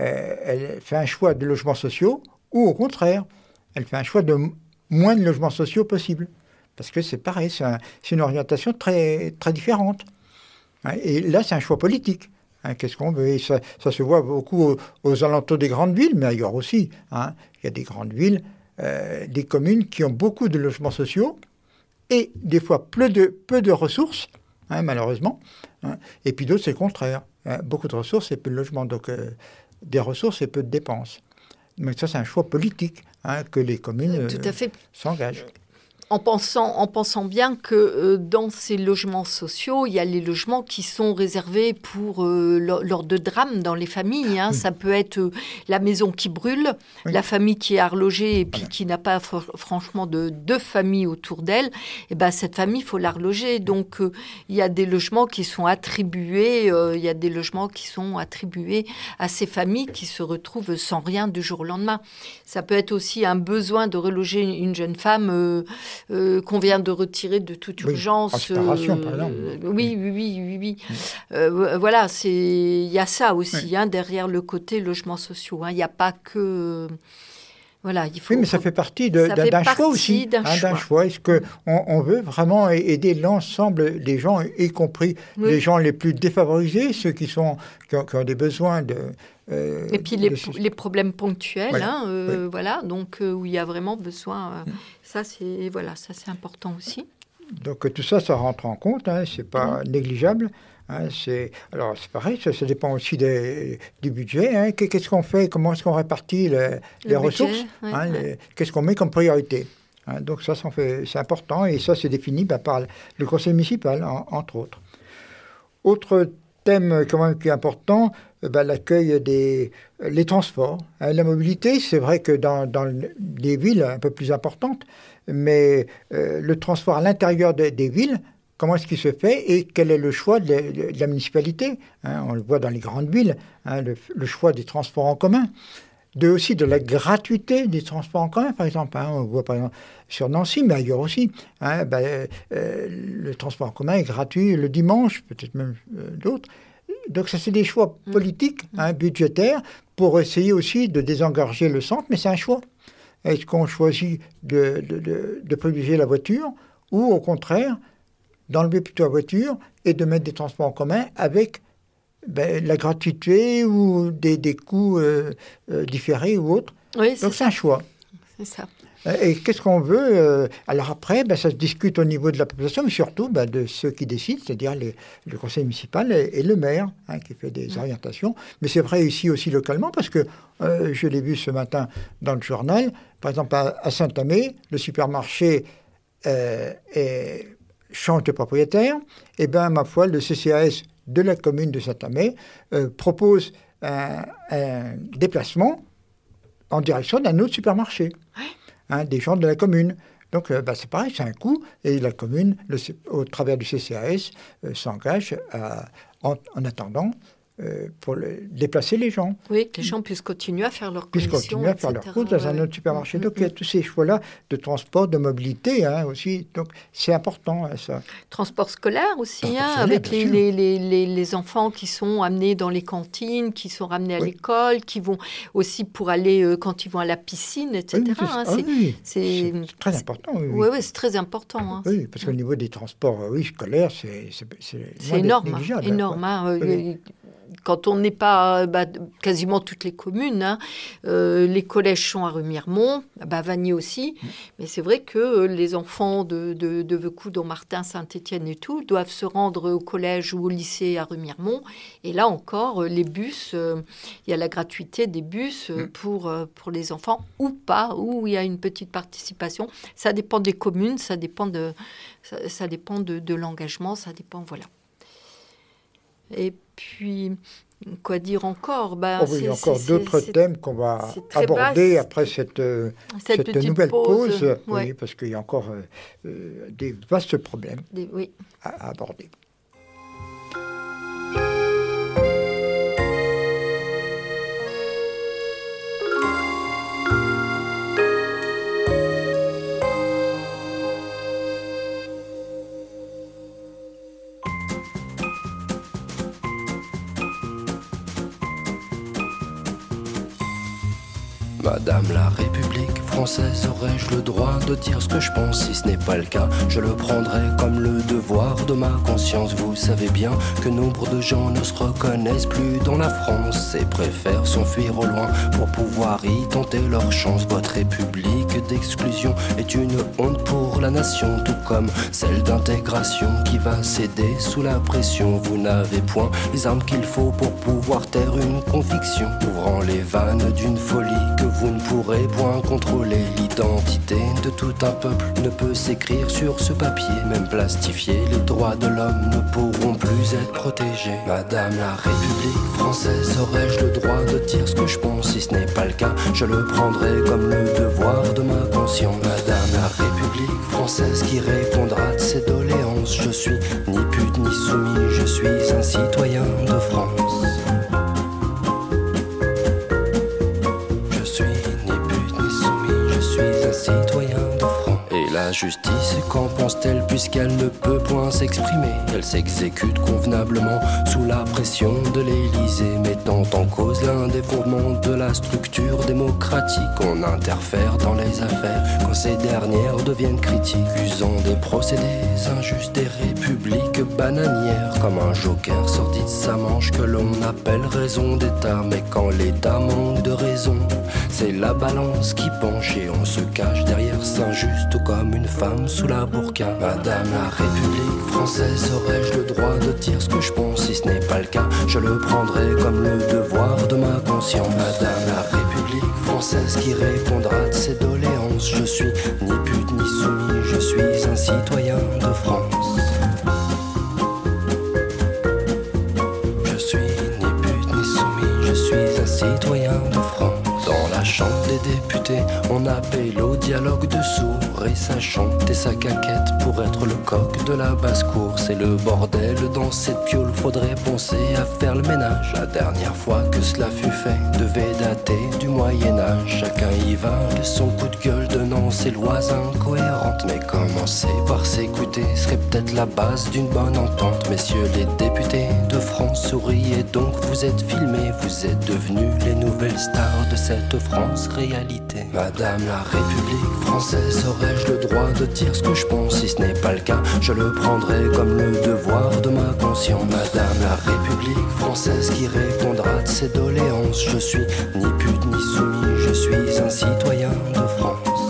elle fait un choix de logements sociaux ou au contraire, elle fait un choix de m- moins de logements sociaux possible ? Parce que c'est pareil, c'est, un, c'est une orientation très, très différente. Et là, c'est un choix politique. Hein, qu'est-ce qu'on veut ? Et ça, ça se voit beaucoup aux, aux alentours des grandes villes, mais ailleurs aussi. Hein. Il y a des grandes villes, euh, des communes qui ont beaucoup de logements sociaux et des fois peu de, peu de ressources, hein, malheureusement. Hein. Et puis d'autres, c'est le contraire. Hein. Beaucoup de ressources et peu de logements. Donc, euh, des ressources et peu de dépenses. Mais ça, c'est un choix politique hein, que les communes euh, Tout à fait. s'engagent. En pensant, en pensant bien que euh, dans ces logements sociaux, il y a les logements qui sont réservés pour euh, lors, lors de drames dans les familles. Hein. Oui. Ça peut être euh, la maison qui brûle, oui. la famille qui est arlogée et puis voilà. qui n'a pas fr- franchement de deux familles autour d'elle. Et ben cette famille, il faut la reloger. Donc euh, il y a des logements qui sont attribués, euh, il y a des logements qui sont attribués à ces familles qui se retrouvent sans rien du jour au lendemain. Ça peut être aussi un besoin de reloger une jeune femme. Euh, Euh, qu'on vient de retirer de toute oui, urgence. En séparation, euh, par exemple. Euh, oui, oui, oui, oui. oui. oui. Euh, voilà, c'est il y a ça aussi oui. hein, derrière le côté logements sociaux. Il hein, n'y a pas que. Voilà, il faut, oui, mais ça fait partie de, ça d'un, fait d'un partie choix aussi. D'un, hein, choix. d'un choix. Est-ce qu'on on veut vraiment aider l'ensemble des gens, y compris oui. les gens les plus défavorisés, ceux qui, sont, qui, ont, qui ont des besoins de. Euh, Et puis les, de... les problèmes ponctuels, voilà, hein, euh, oui. voilà, donc euh, où il y a vraiment besoin. Euh, mmh. Ça, c'est voilà, ça c'est important aussi. Donc tout ça, ça rentre en compte. Hein, c'est pas mmh. négligeable. Hein, c'est alors c'est pareil, ça, ça dépend aussi des, du budget. Hein, qu'est-ce qu'on fait, comment est-ce qu'on répartit les, les ressources, budget, ouais, hein, ouais. Les, qu'est-ce qu'on met comme priorité. Hein, donc ça, ça fait, c'est important et ça, c'est défini bah, par le conseil municipal, en, entre autres. Autre thème quand même qui est important. Ben, l'accueil des les transports. Hein, la mobilité, c'est vrai que dans, dans les villes un peu plus importantes, mais euh, le transport à l'intérieur de, des villes, comment est-ce qu'il se fait et quel est le choix de, de, de la municipalité hein, on le voit dans les grandes villes, hein, le, le choix des transports en commun, de, aussi de la gratuité des transports en commun, par exemple. Hein, on voit par exemple sur Nancy, mais ailleurs aussi. Hein, ben, euh, le transport en commun est gratuit le dimanche, peut-être même euh, d'autres. Donc ça, c'est des choix politiques, hein, budgétaires, pour essayer aussi de désengorger le centre, mais c'est un choix. Est-ce qu'on choisit de, de, de, de privilégier la voiture ou, au contraire, d'enlever plutôt la voiture et de mettre des transports en commun avec ben, la gratuité ou des, des coûts euh, euh, différés ou autres. Oui, c'est Donc c'est un choix. C'est ça. Et qu'est-ce qu'on veut euh, Alors après, ben, ça se discute au niveau de la population, mais surtout ben, de ceux qui décident, c'est-à-dire les, le conseil municipal et, et le maire, hein, qui fait des mmh. orientations. Mais c'est vrai ici aussi localement, parce que euh, je l'ai vu ce matin dans le journal, par exemple à, à Saint-Amé, le supermarché euh, est, change de propriétaire. Et bien, ma foi, le C C A S de la commune de Saint-Amé euh, propose un, un déplacement en direction d'un autre supermarché. Ouais. Hein, des gens de la commune. Donc, euh, bah, c'est pareil, c'est un coût, et la commune, le, au travers du C C A S, euh, s'engage à, en, en attendant euh, pour le, déplacer les gens. Oui, que les gens puissent continuer à faire leurs puissent commissions, continuer à faire leurs courses dans ouais. un autre supermarché. Mmh, donc, mmh. il y a tous ces choix-là de transport, de mobilité hein, aussi. Donc, c'est important, hein, ça. Transport scolaire aussi, hein, avec les, les, les, les, les enfants qui sont amenés dans les cantines, qui sont ramenés à oui. l'école, qui vont aussi pour aller, euh, quand ils vont à la piscine, et cetera. Oui, c'est, hein, ah, c'est, oui. c'est, c'est très important. Oui, oui, oui, c'est très important. Hein. Oui, parce qu'au niveau des transports oui, scolaires, c'est, c'est, c'est, c'est énorme. Hein, énorme. Hein, oui. Quand on n'est pas bah, quasiment toutes les communes, hein, euh, les collèges sont à Remiremont, bah, Vanier aussi, mmh. mais c'est vrai que euh, les enfants de, de, de Vecou, Dommartin, Saint-Étienne et tout, doivent se rendre au collège ou au lycée à Remiremont. Et là encore, euh, les bus, il euh, y a la gratuité des bus euh, mmh. pour, euh, pour les enfants ou pas, ou il y a une petite participation. Ça dépend des communes, ça dépend de, ça, ça dépend de, de l'engagement, ça dépend, voilà. Et puis, quoi dire encore ben, oh oui, Il y a encore c'est, d'autres c'est, thèmes qu'on va aborder basse, après cette, cette, cette nouvelle pause, pause ouais. oui, parce qu'il y a encore euh, des vastes problèmes des, oui. à, à aborder. Madame la République française, aurais-je le droit de dire ce que je pense? Si ce n'est pas le cas, je le prendrai comme le devoir de ma conscience. Vous savez bien que nombre de gens ne se reconnaissent plus dans la France et préfèrent s'enfuir au loin pour pouvoir y tenter leur chance. Votre République d'exclusion est une honte pour la nation, tout comme celle d'intégration qui va céder sous la pression. Vous n'avez point les armes qu'il faut pour pouvoir taire une conviction, ouvrant les vannes d'une folie que vous ne pourrez point contrôler. L'identité de tout un peuple ne peut s'écrire sur ce papier. Même plastifié, les droits de l'homme ne pourront plus être protégés. Madame la République française, aurais-je le droit de dire ce que je pense? Si ce n'est pas le cas, je le prendrai comme le devoir de ma conscience. Madame la République française qui répondra de ses doléances. Je suis ni pute ni soumis, je suis un citoyen de France. Je suis ni pute ni soumis, je suis un citoyen de France. Et la justice, qu'en pense-t-elle puisqu'elle ne peut point s'exprimer? Elle s'exécute convenablement sous la pression de l'Élysée, mettant en cause l'un des fondements de la structure démocratique. On interfère dans les affaires quand ces dernières deviennent critiques, usant des procédés injustes, des républiques bananières, comme un joker sorti de sa manche que l'on appelle raison d'État. Mais quand l'État manque de raison, c'est la balance qui penche et on se cache derrière Saint-Just comme une femme sous la burqa. Madame la République française, aurais-je le droit de dire ce que je pense? Si ce n'est pas le cas, je le prendrai comme le devoir de ma conscience. Madame la République française qui répondra de ses doléances. Je suis ni pute ni soumis, je suis un citoyen de France. Je suis ni pute ni soumis, je suis un citoyen de France. Dans la chambre des députés, on appelle au dialogue de sourds et ça chante et sa caquette pour être le coq de la basse-cour. C'est le bordel dans cette piole, faudrait penser à faire le ménage. La dernière fois que cela fut fait devait dater du Moyen-Âge. Chacun y va de son coup de gueule, donnant ses lois incohérentes. Mais commencer par s'écouter serait peut-être la base d'une bonne entente. Messieurs les députés de France, souriez donc, vous êtes filmés, vous êtes devenus les nouvelles stars de cette France réalité. Madame la République française, aurais-je le droit de dire ce que je pense? Si ce n'est pas le cas, je le prendrai comme le devoir de ma conscience. Madame la République française qui répondra de ses doléances. Je suis ni pute ni soumis, je suis un citoyen de France.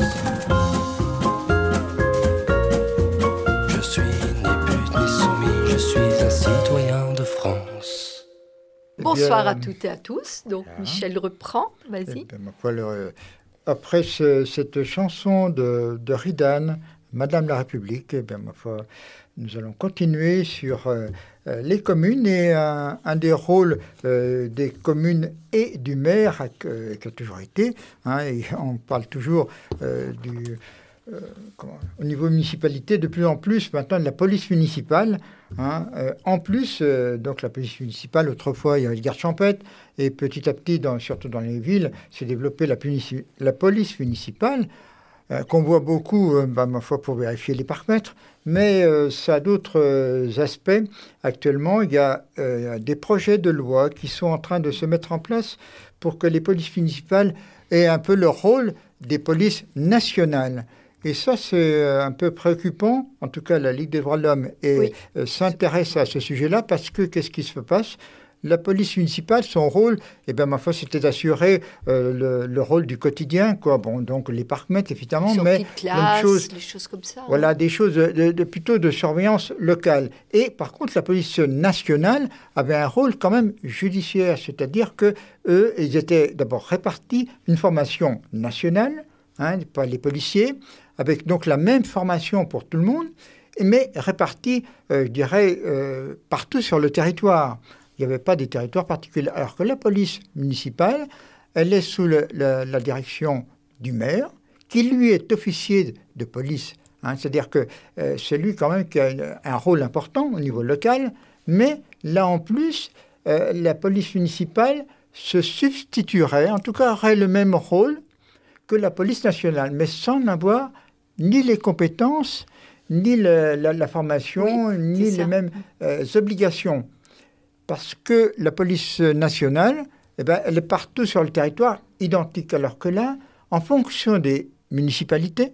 Je suis ni pute ni soumis, je suis un citoyen de France. Bonsoir bien, à toutes et à tous. Donc, bien. Michel reprend. Vas-y. Eh bien, ma foi, le- après ce- cette chanson de, de Ridan, Madame la République, eh bien, ma foi, nous allons continuer sur euh, euh, les communes et un, un des rôles euh, des communes et du maire euh, qui a toujours été. Hein, et on parle toujours euh, du... Euh, comment, au niveau municipalité, de plus en plus maintenant de la police municipale. Hein, euh, en plus, euh, donc la police municipale, autrefois il y avait le garde champêtre, et petit à petit, dans, surtout dans les villes, s'est développée la, punici- la police municipale, euh, qu'on voit beaucoup, euh, bah, ma foi, pour vérifier les parcs-mètres, mais euh, ça a d'autres euh, aspects. Actuellement, il y a euh, des projets de loi qui sont en train de se mettre en place pour que les polices municipales aient un peu le rôle des polices nationales. Et ça, c'est un peu préoccupant. En tout cas, la Ligue des droits de l'homme et, Oui. euh, s'intéresse à ce sujet-là parce que qu'est-ce qui se passe? La police municipale, son rôle, eh bien, ma foi, c'était d'assurer euh, le, le rôle du quotidien, quoi. Bon, donc les parcs-mètres, évidemment, Sorties mais de même classe, chose, les choses comme ça. hein. voilà, des choses de, de- plutôt de surveillance locale. Et par contre, la police nationale avait un rôle quand même judiciaire, c'est-à-dire que eux, ils étaient d'abord répartis une formation nationale, hein, pas les policiers, avec donc la même formation pour tout le monde, mais répartis, euh, je dirais, euh, partout sur le territoire. Il n'y avait pas des territoires particuliers. Alors que la police municipale, elle est sous le- la, la direction du maire, qui lui est officier de police. Hein, c'est-à-dire que euh, c'est lui quand même qui a une- un rôle important au niveau local, mais là en plus, euh, la police municipale se substituerait, en tout cas aurait le même rôle que la police nationale, mais sans avoir ni les compétences, ni le- la, la formation, Oui, ni c'est les ça. mêmes euh, obligations. Parce que la police nationale, eh ben, elle est partout sur le territoire identique, alors que là, en fonction des municipalités,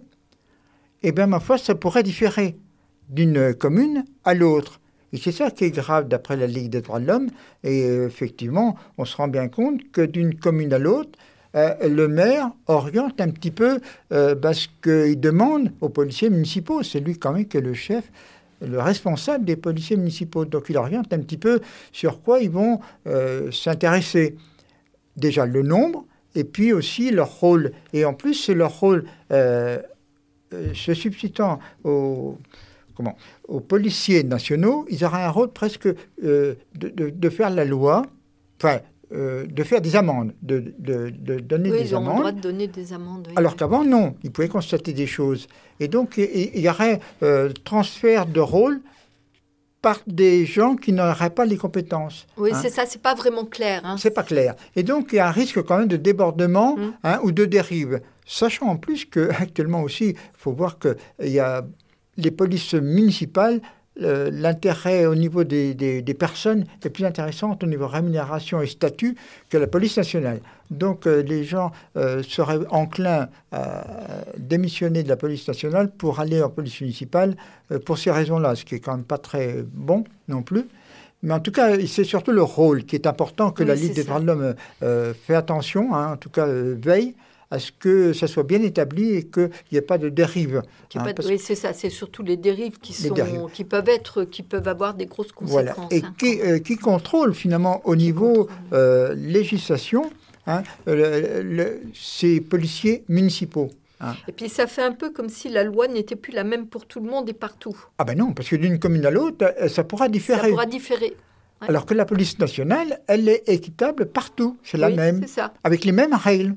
eh bien, ma foi, ça pourrait différer d'une commune à l'autre. Et c'est ça qui est grave d'après la Ligue des droits de l'homme. Et euh, effectivement, on se rend bien compte que d'une commune à l'autre, euh, le maire oriente un petit peu euh, parce qu'il demande aux policiers municipaux. C'est lui quand même qui est le chef, le responsable des policiers municipaux. Donc il oriente un petit peu sur quoi ils vont euh, s'intéresser. Déjà le nombre et puis aussi leur rôle. Et en plus, c'est leur rôle euh, euh, se substituant aux, comment, aux policiers nationaux, ils auraient un rôle presque euh, de, de, de faire la loi, enfin, euh, de faire des amendes, de, de, de donner oui, des ils ont amendes. le droit de donner des amendes. Oui. Alors qu'avant, non, ils pouvaient constater des choses. Et donc, il, il y aurait euh, transfert de rôle par des gens qui n'auraient pas les compétences. Oui, hein. c'est ça, c'est pas vraiment clair. Hein. C'est pas clair. Et donc, il y a un risque quand même de débordement Mmh. hein, ou de dérive. Sachant en plus qu'actuellement aussi, il faut voir que il y a les polices municipales, euh, l'intérêt au niveau des, des, des personnes est plus intéressant au niveau rémunération et statut que la police nationale. Donc, euh, les gens euh, seraient enclins à démissionner de la police nationale pour aller en police municipale euh, pour ces raisons-là, ce qui est quand même pas très bon non plus. Mais en tout cas, c'est surtout le rôle qui est important, que Oui, la Ligue des ça. droits de l'homme euh, fait attention, hein, en tout cas euh, veille à ce que ça soit bien établi et qu'il n'y ait pas de dérive. Qui hein, pas- parce- oui, c'est ça, c'est surtout les dérives qui, Les sont, dérives. qui peuvent être, qui peuvent avoir des grosses Voilà. conséquences. Et hein. qui, euh, qui contrôle finalement au niveau contrôle. euh, législation hein, le- le- ces policiers municipaux. hein. Et puis ça fait un peu comme si la loi n'était plus la même pour tout le monde et partout. Ah ben non, parce que d'une commune à l'autre, euh, ça pourra Ça différer. pourra différer. Ouais. Alors que la police nationale, elle est équitable partout. C'est la Oui, même, c'est ça. avec les mêmes règles.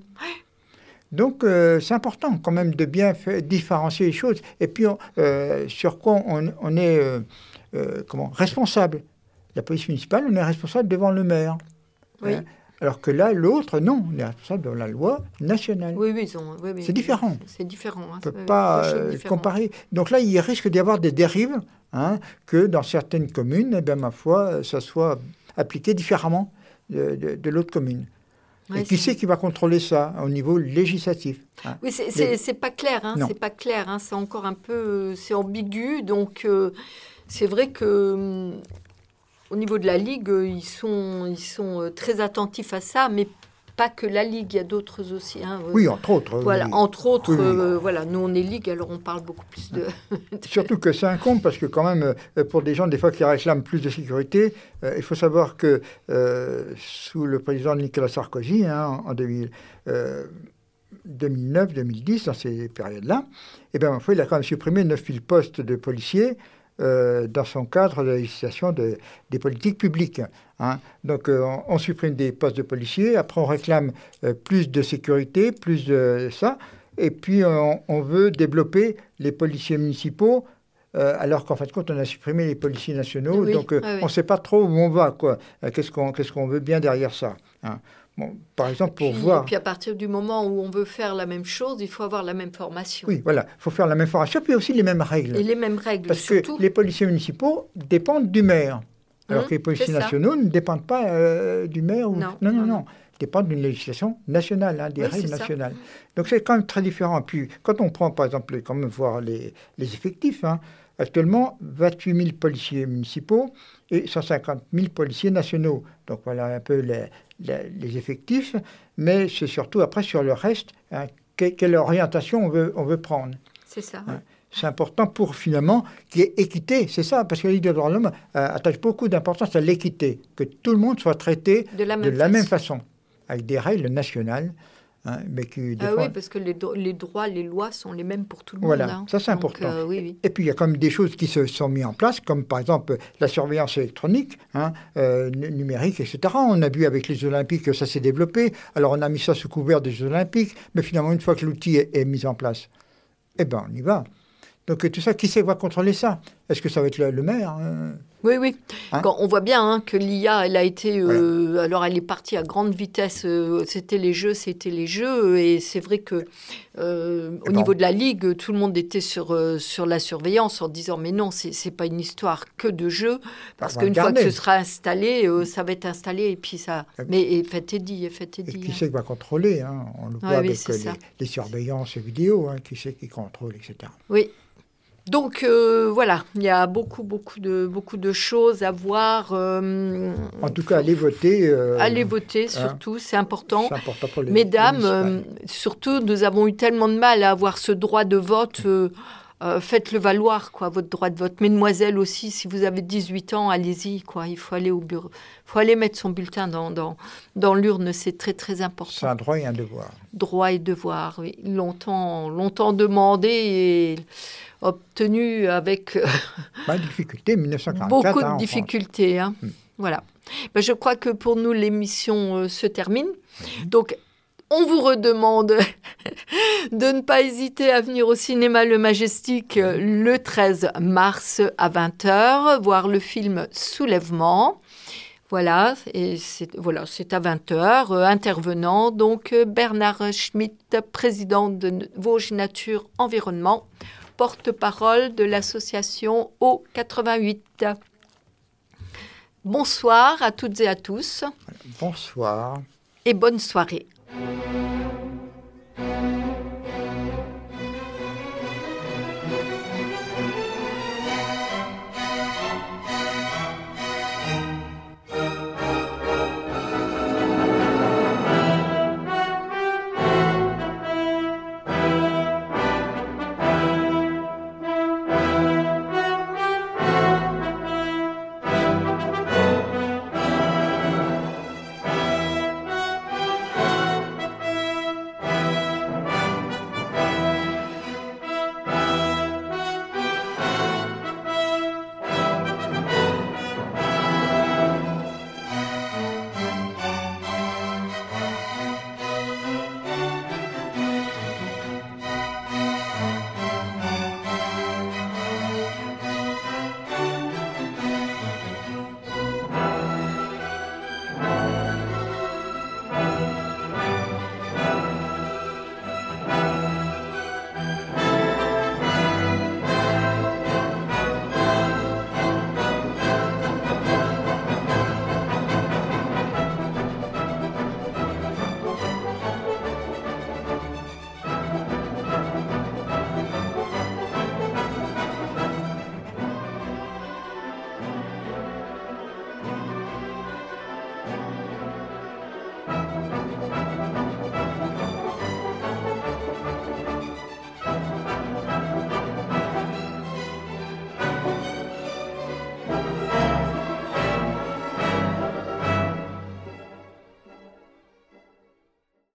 Donc, euh, c'est important quand même de bien faire, différencier les choses. Et puis, on- euh, sur quoi on, on est euh, euh, comment, responsable. La police municipale, on est responsable devant le maire. Oui. Hein. Alors que là, l'autre, non, on est responsable devant la loi nationale. Oui, oui, ils ont, oui, oui. C'est différent. C'est différent. Hein. On ne peut C'est pas deux choses euh, différentes. comparer. Donc là, il risque d'y avoir des dérives, hein, que dans certaines communes, eh bien, ma foi, ça soit appliqué différemment de, de- de l'autre commune. Ouais, Et qui c'est- c'est qui va contrôler ça au niveau législatif hein. Oui, c'est- c'est Les- c'est pas clair, hein, Non. c'est pas clair, hein, c'est encore un peu, euh, c'est ambigu, donc euh, c'est vrai que hum, au niveau de la Ligue, euh, ils sont, ils sont euh, très attentifs à ça, mais pas que la Ligue, il y a d'autres aussi. Hein, euh, Oui, entre autres. Voilà, oui. entre autres, Oui, oui. euh, voilà, nous on est Ligue, alors on parle beaucoup plus de... Surtout que ça incombe, parce que quand même, euh, pour des gens, des fois, qui réclament plus de sécurité, euh, il faut savoir que euh, sous le président Nicolas Sarkozy, hein, en deux mille, euh, deux mille neuf deux mille dix, dans ces périodes-là, eh bien, il a quand même supprimé neuf mille postes de policiers euh, dans son cadre de la législation de, des politiques publiques. hein. Donc, euh, on, on supprime des postes de policiers, après on réclame euh, plus de sécurité, plus de ça, et puis on, on veut développer les policiers municipaux, euh, alors qu'en fin de compte, on a supprimé les policiers nationaux, Oui, donc euh, oui, oui. on ne sait pas trop où on va, quoi. Euh, Qu'est-ce qu'on qu'est-ce qu'on veut bien derrière ça hein. Bon, par exemple, pour puis, voir... puis à partir du moment où on veut faire la même chose, il faut avoir la même formation. Oui, voilà, il faut faire la même formation, puis aussi les mêmes règles. Et les mêmes règles, Parce surtout. que les policiers municipaux dépendent du maire, alors Hum, que les policiers c'est ça. nationaux ne dépendent pas euh, du maire. Ou... Non, non, non, non, non. non. Ils dépendent d'une législation nationale, hein, des Oui, règles c'est ça. nationales. Donc c'est quand même très différent. Puis quand on prend, par exemple, quand même voir les, les effectifs, hein, actuellement, vingt-huit mille policiers municipaux et cent cinquante mille policiers nationaux. Donc voilà un peu les, les, les effectifs, mais c'est surtout après sur le reste, hein, que- quelle orientation on veut, on veut prendre. C'est ça. Ouais. C'est important pour finalement qu'il y ait équité, c'est ça, parce que la Ligue des droits de l'homme euh, attache beaucoup d'importance à l'équité, que tout le monde soit traité De la de même la façon. même façon, avec des règles nationales, hein, mais qui des Ah fois- oui, parce que les, dro- les droits, les lois sont les mêmes pour tout le Voilà, monde. hein. ça, c'est Donc, important. euh, oui, oui. Et puis il y a quand même des choses qui se sont mises en place, comme par exemple la surveillance électronique, hein, euh, n- numérique, et cetera. On a vu avec les Jeux Olympiques que ça s'est développé. Alors on a mis ça sous couvert des Jeux Olympiques, mais finalement une fois que l'outil est, est mis en place, eh ben on y va. Donc tout ça, qui c'est qui va contrôler ça? Est-ce que ça va être le, le maire hein Oui, oui. Hein Quand on voit bien hein, que l'I A, elle a été... euh, alors, elle est partie à grande vitesse. euh, c'était les jeux, c'était les jeux. Et c'est vrai que euh, au bon. niveau de la Ligue, tout le monde était sur, euh, sur la surveillance en disant, mais non, c'est c'est pas une histoire que de jeu. Parce On va qu'une fois que regarder. ce sera installé, euh, ça va être installé. Et puis ça... Et- Mais et faites et dit, et faites et Et dit. qui hein. c'est qui va contrôler hein On le Ouais, voit oui, avec c'est euh, ça. les, les surveillances vidéo, hein, qui c'est qui contrôle, et cetera. Oui. Donc euh, voilà, il y a beaucoup, beaucoup de, beaucoup de choses à voir. euh, En tout cas, allez voter. euh, Allez voter, surtout, c'est important. C'est important pour les Mesdames, les euh, municipales. surtout, nous avons eu tellement de mal à avoir ce droit de vote. euh, euh, faites-le valoir, quoi, votre droit de vote. Mesdemoiselles aussi, si vous avez dix-huit ans, allez-y, quoi. Il faut aller au bureau. Il faut aller mettre son bulletin dans, dans, dans l'urne, c'est très, très important. C'est un droit et un devoir. Droit et devoir, oui. Longtemps, longtemps demandé et obtenu avec... Bah, difficulté, mille neuf cent quarante-quatre. Beaucoup hein, de difficultés, hein. Hmm. Voilà. Ben, je crois que pour nous, l'émission euh, se termine. Mmh. Donc, on vous redemande de ne pas hésiter à venir au cinéma Le Majestic euh, le treize mars à vingt heures, voir le film Soulèvement. Voilà, et c'est, voilà, c'est à vingt heures. Euh, intervenant, donc, euh, Bernard Schmitt, président de Vosges Nature Environnement, porte-parole de l'association O quatre-vingt-huit. Bonsoir à toutes et à tous. Bonsoir. Et bonne soirée.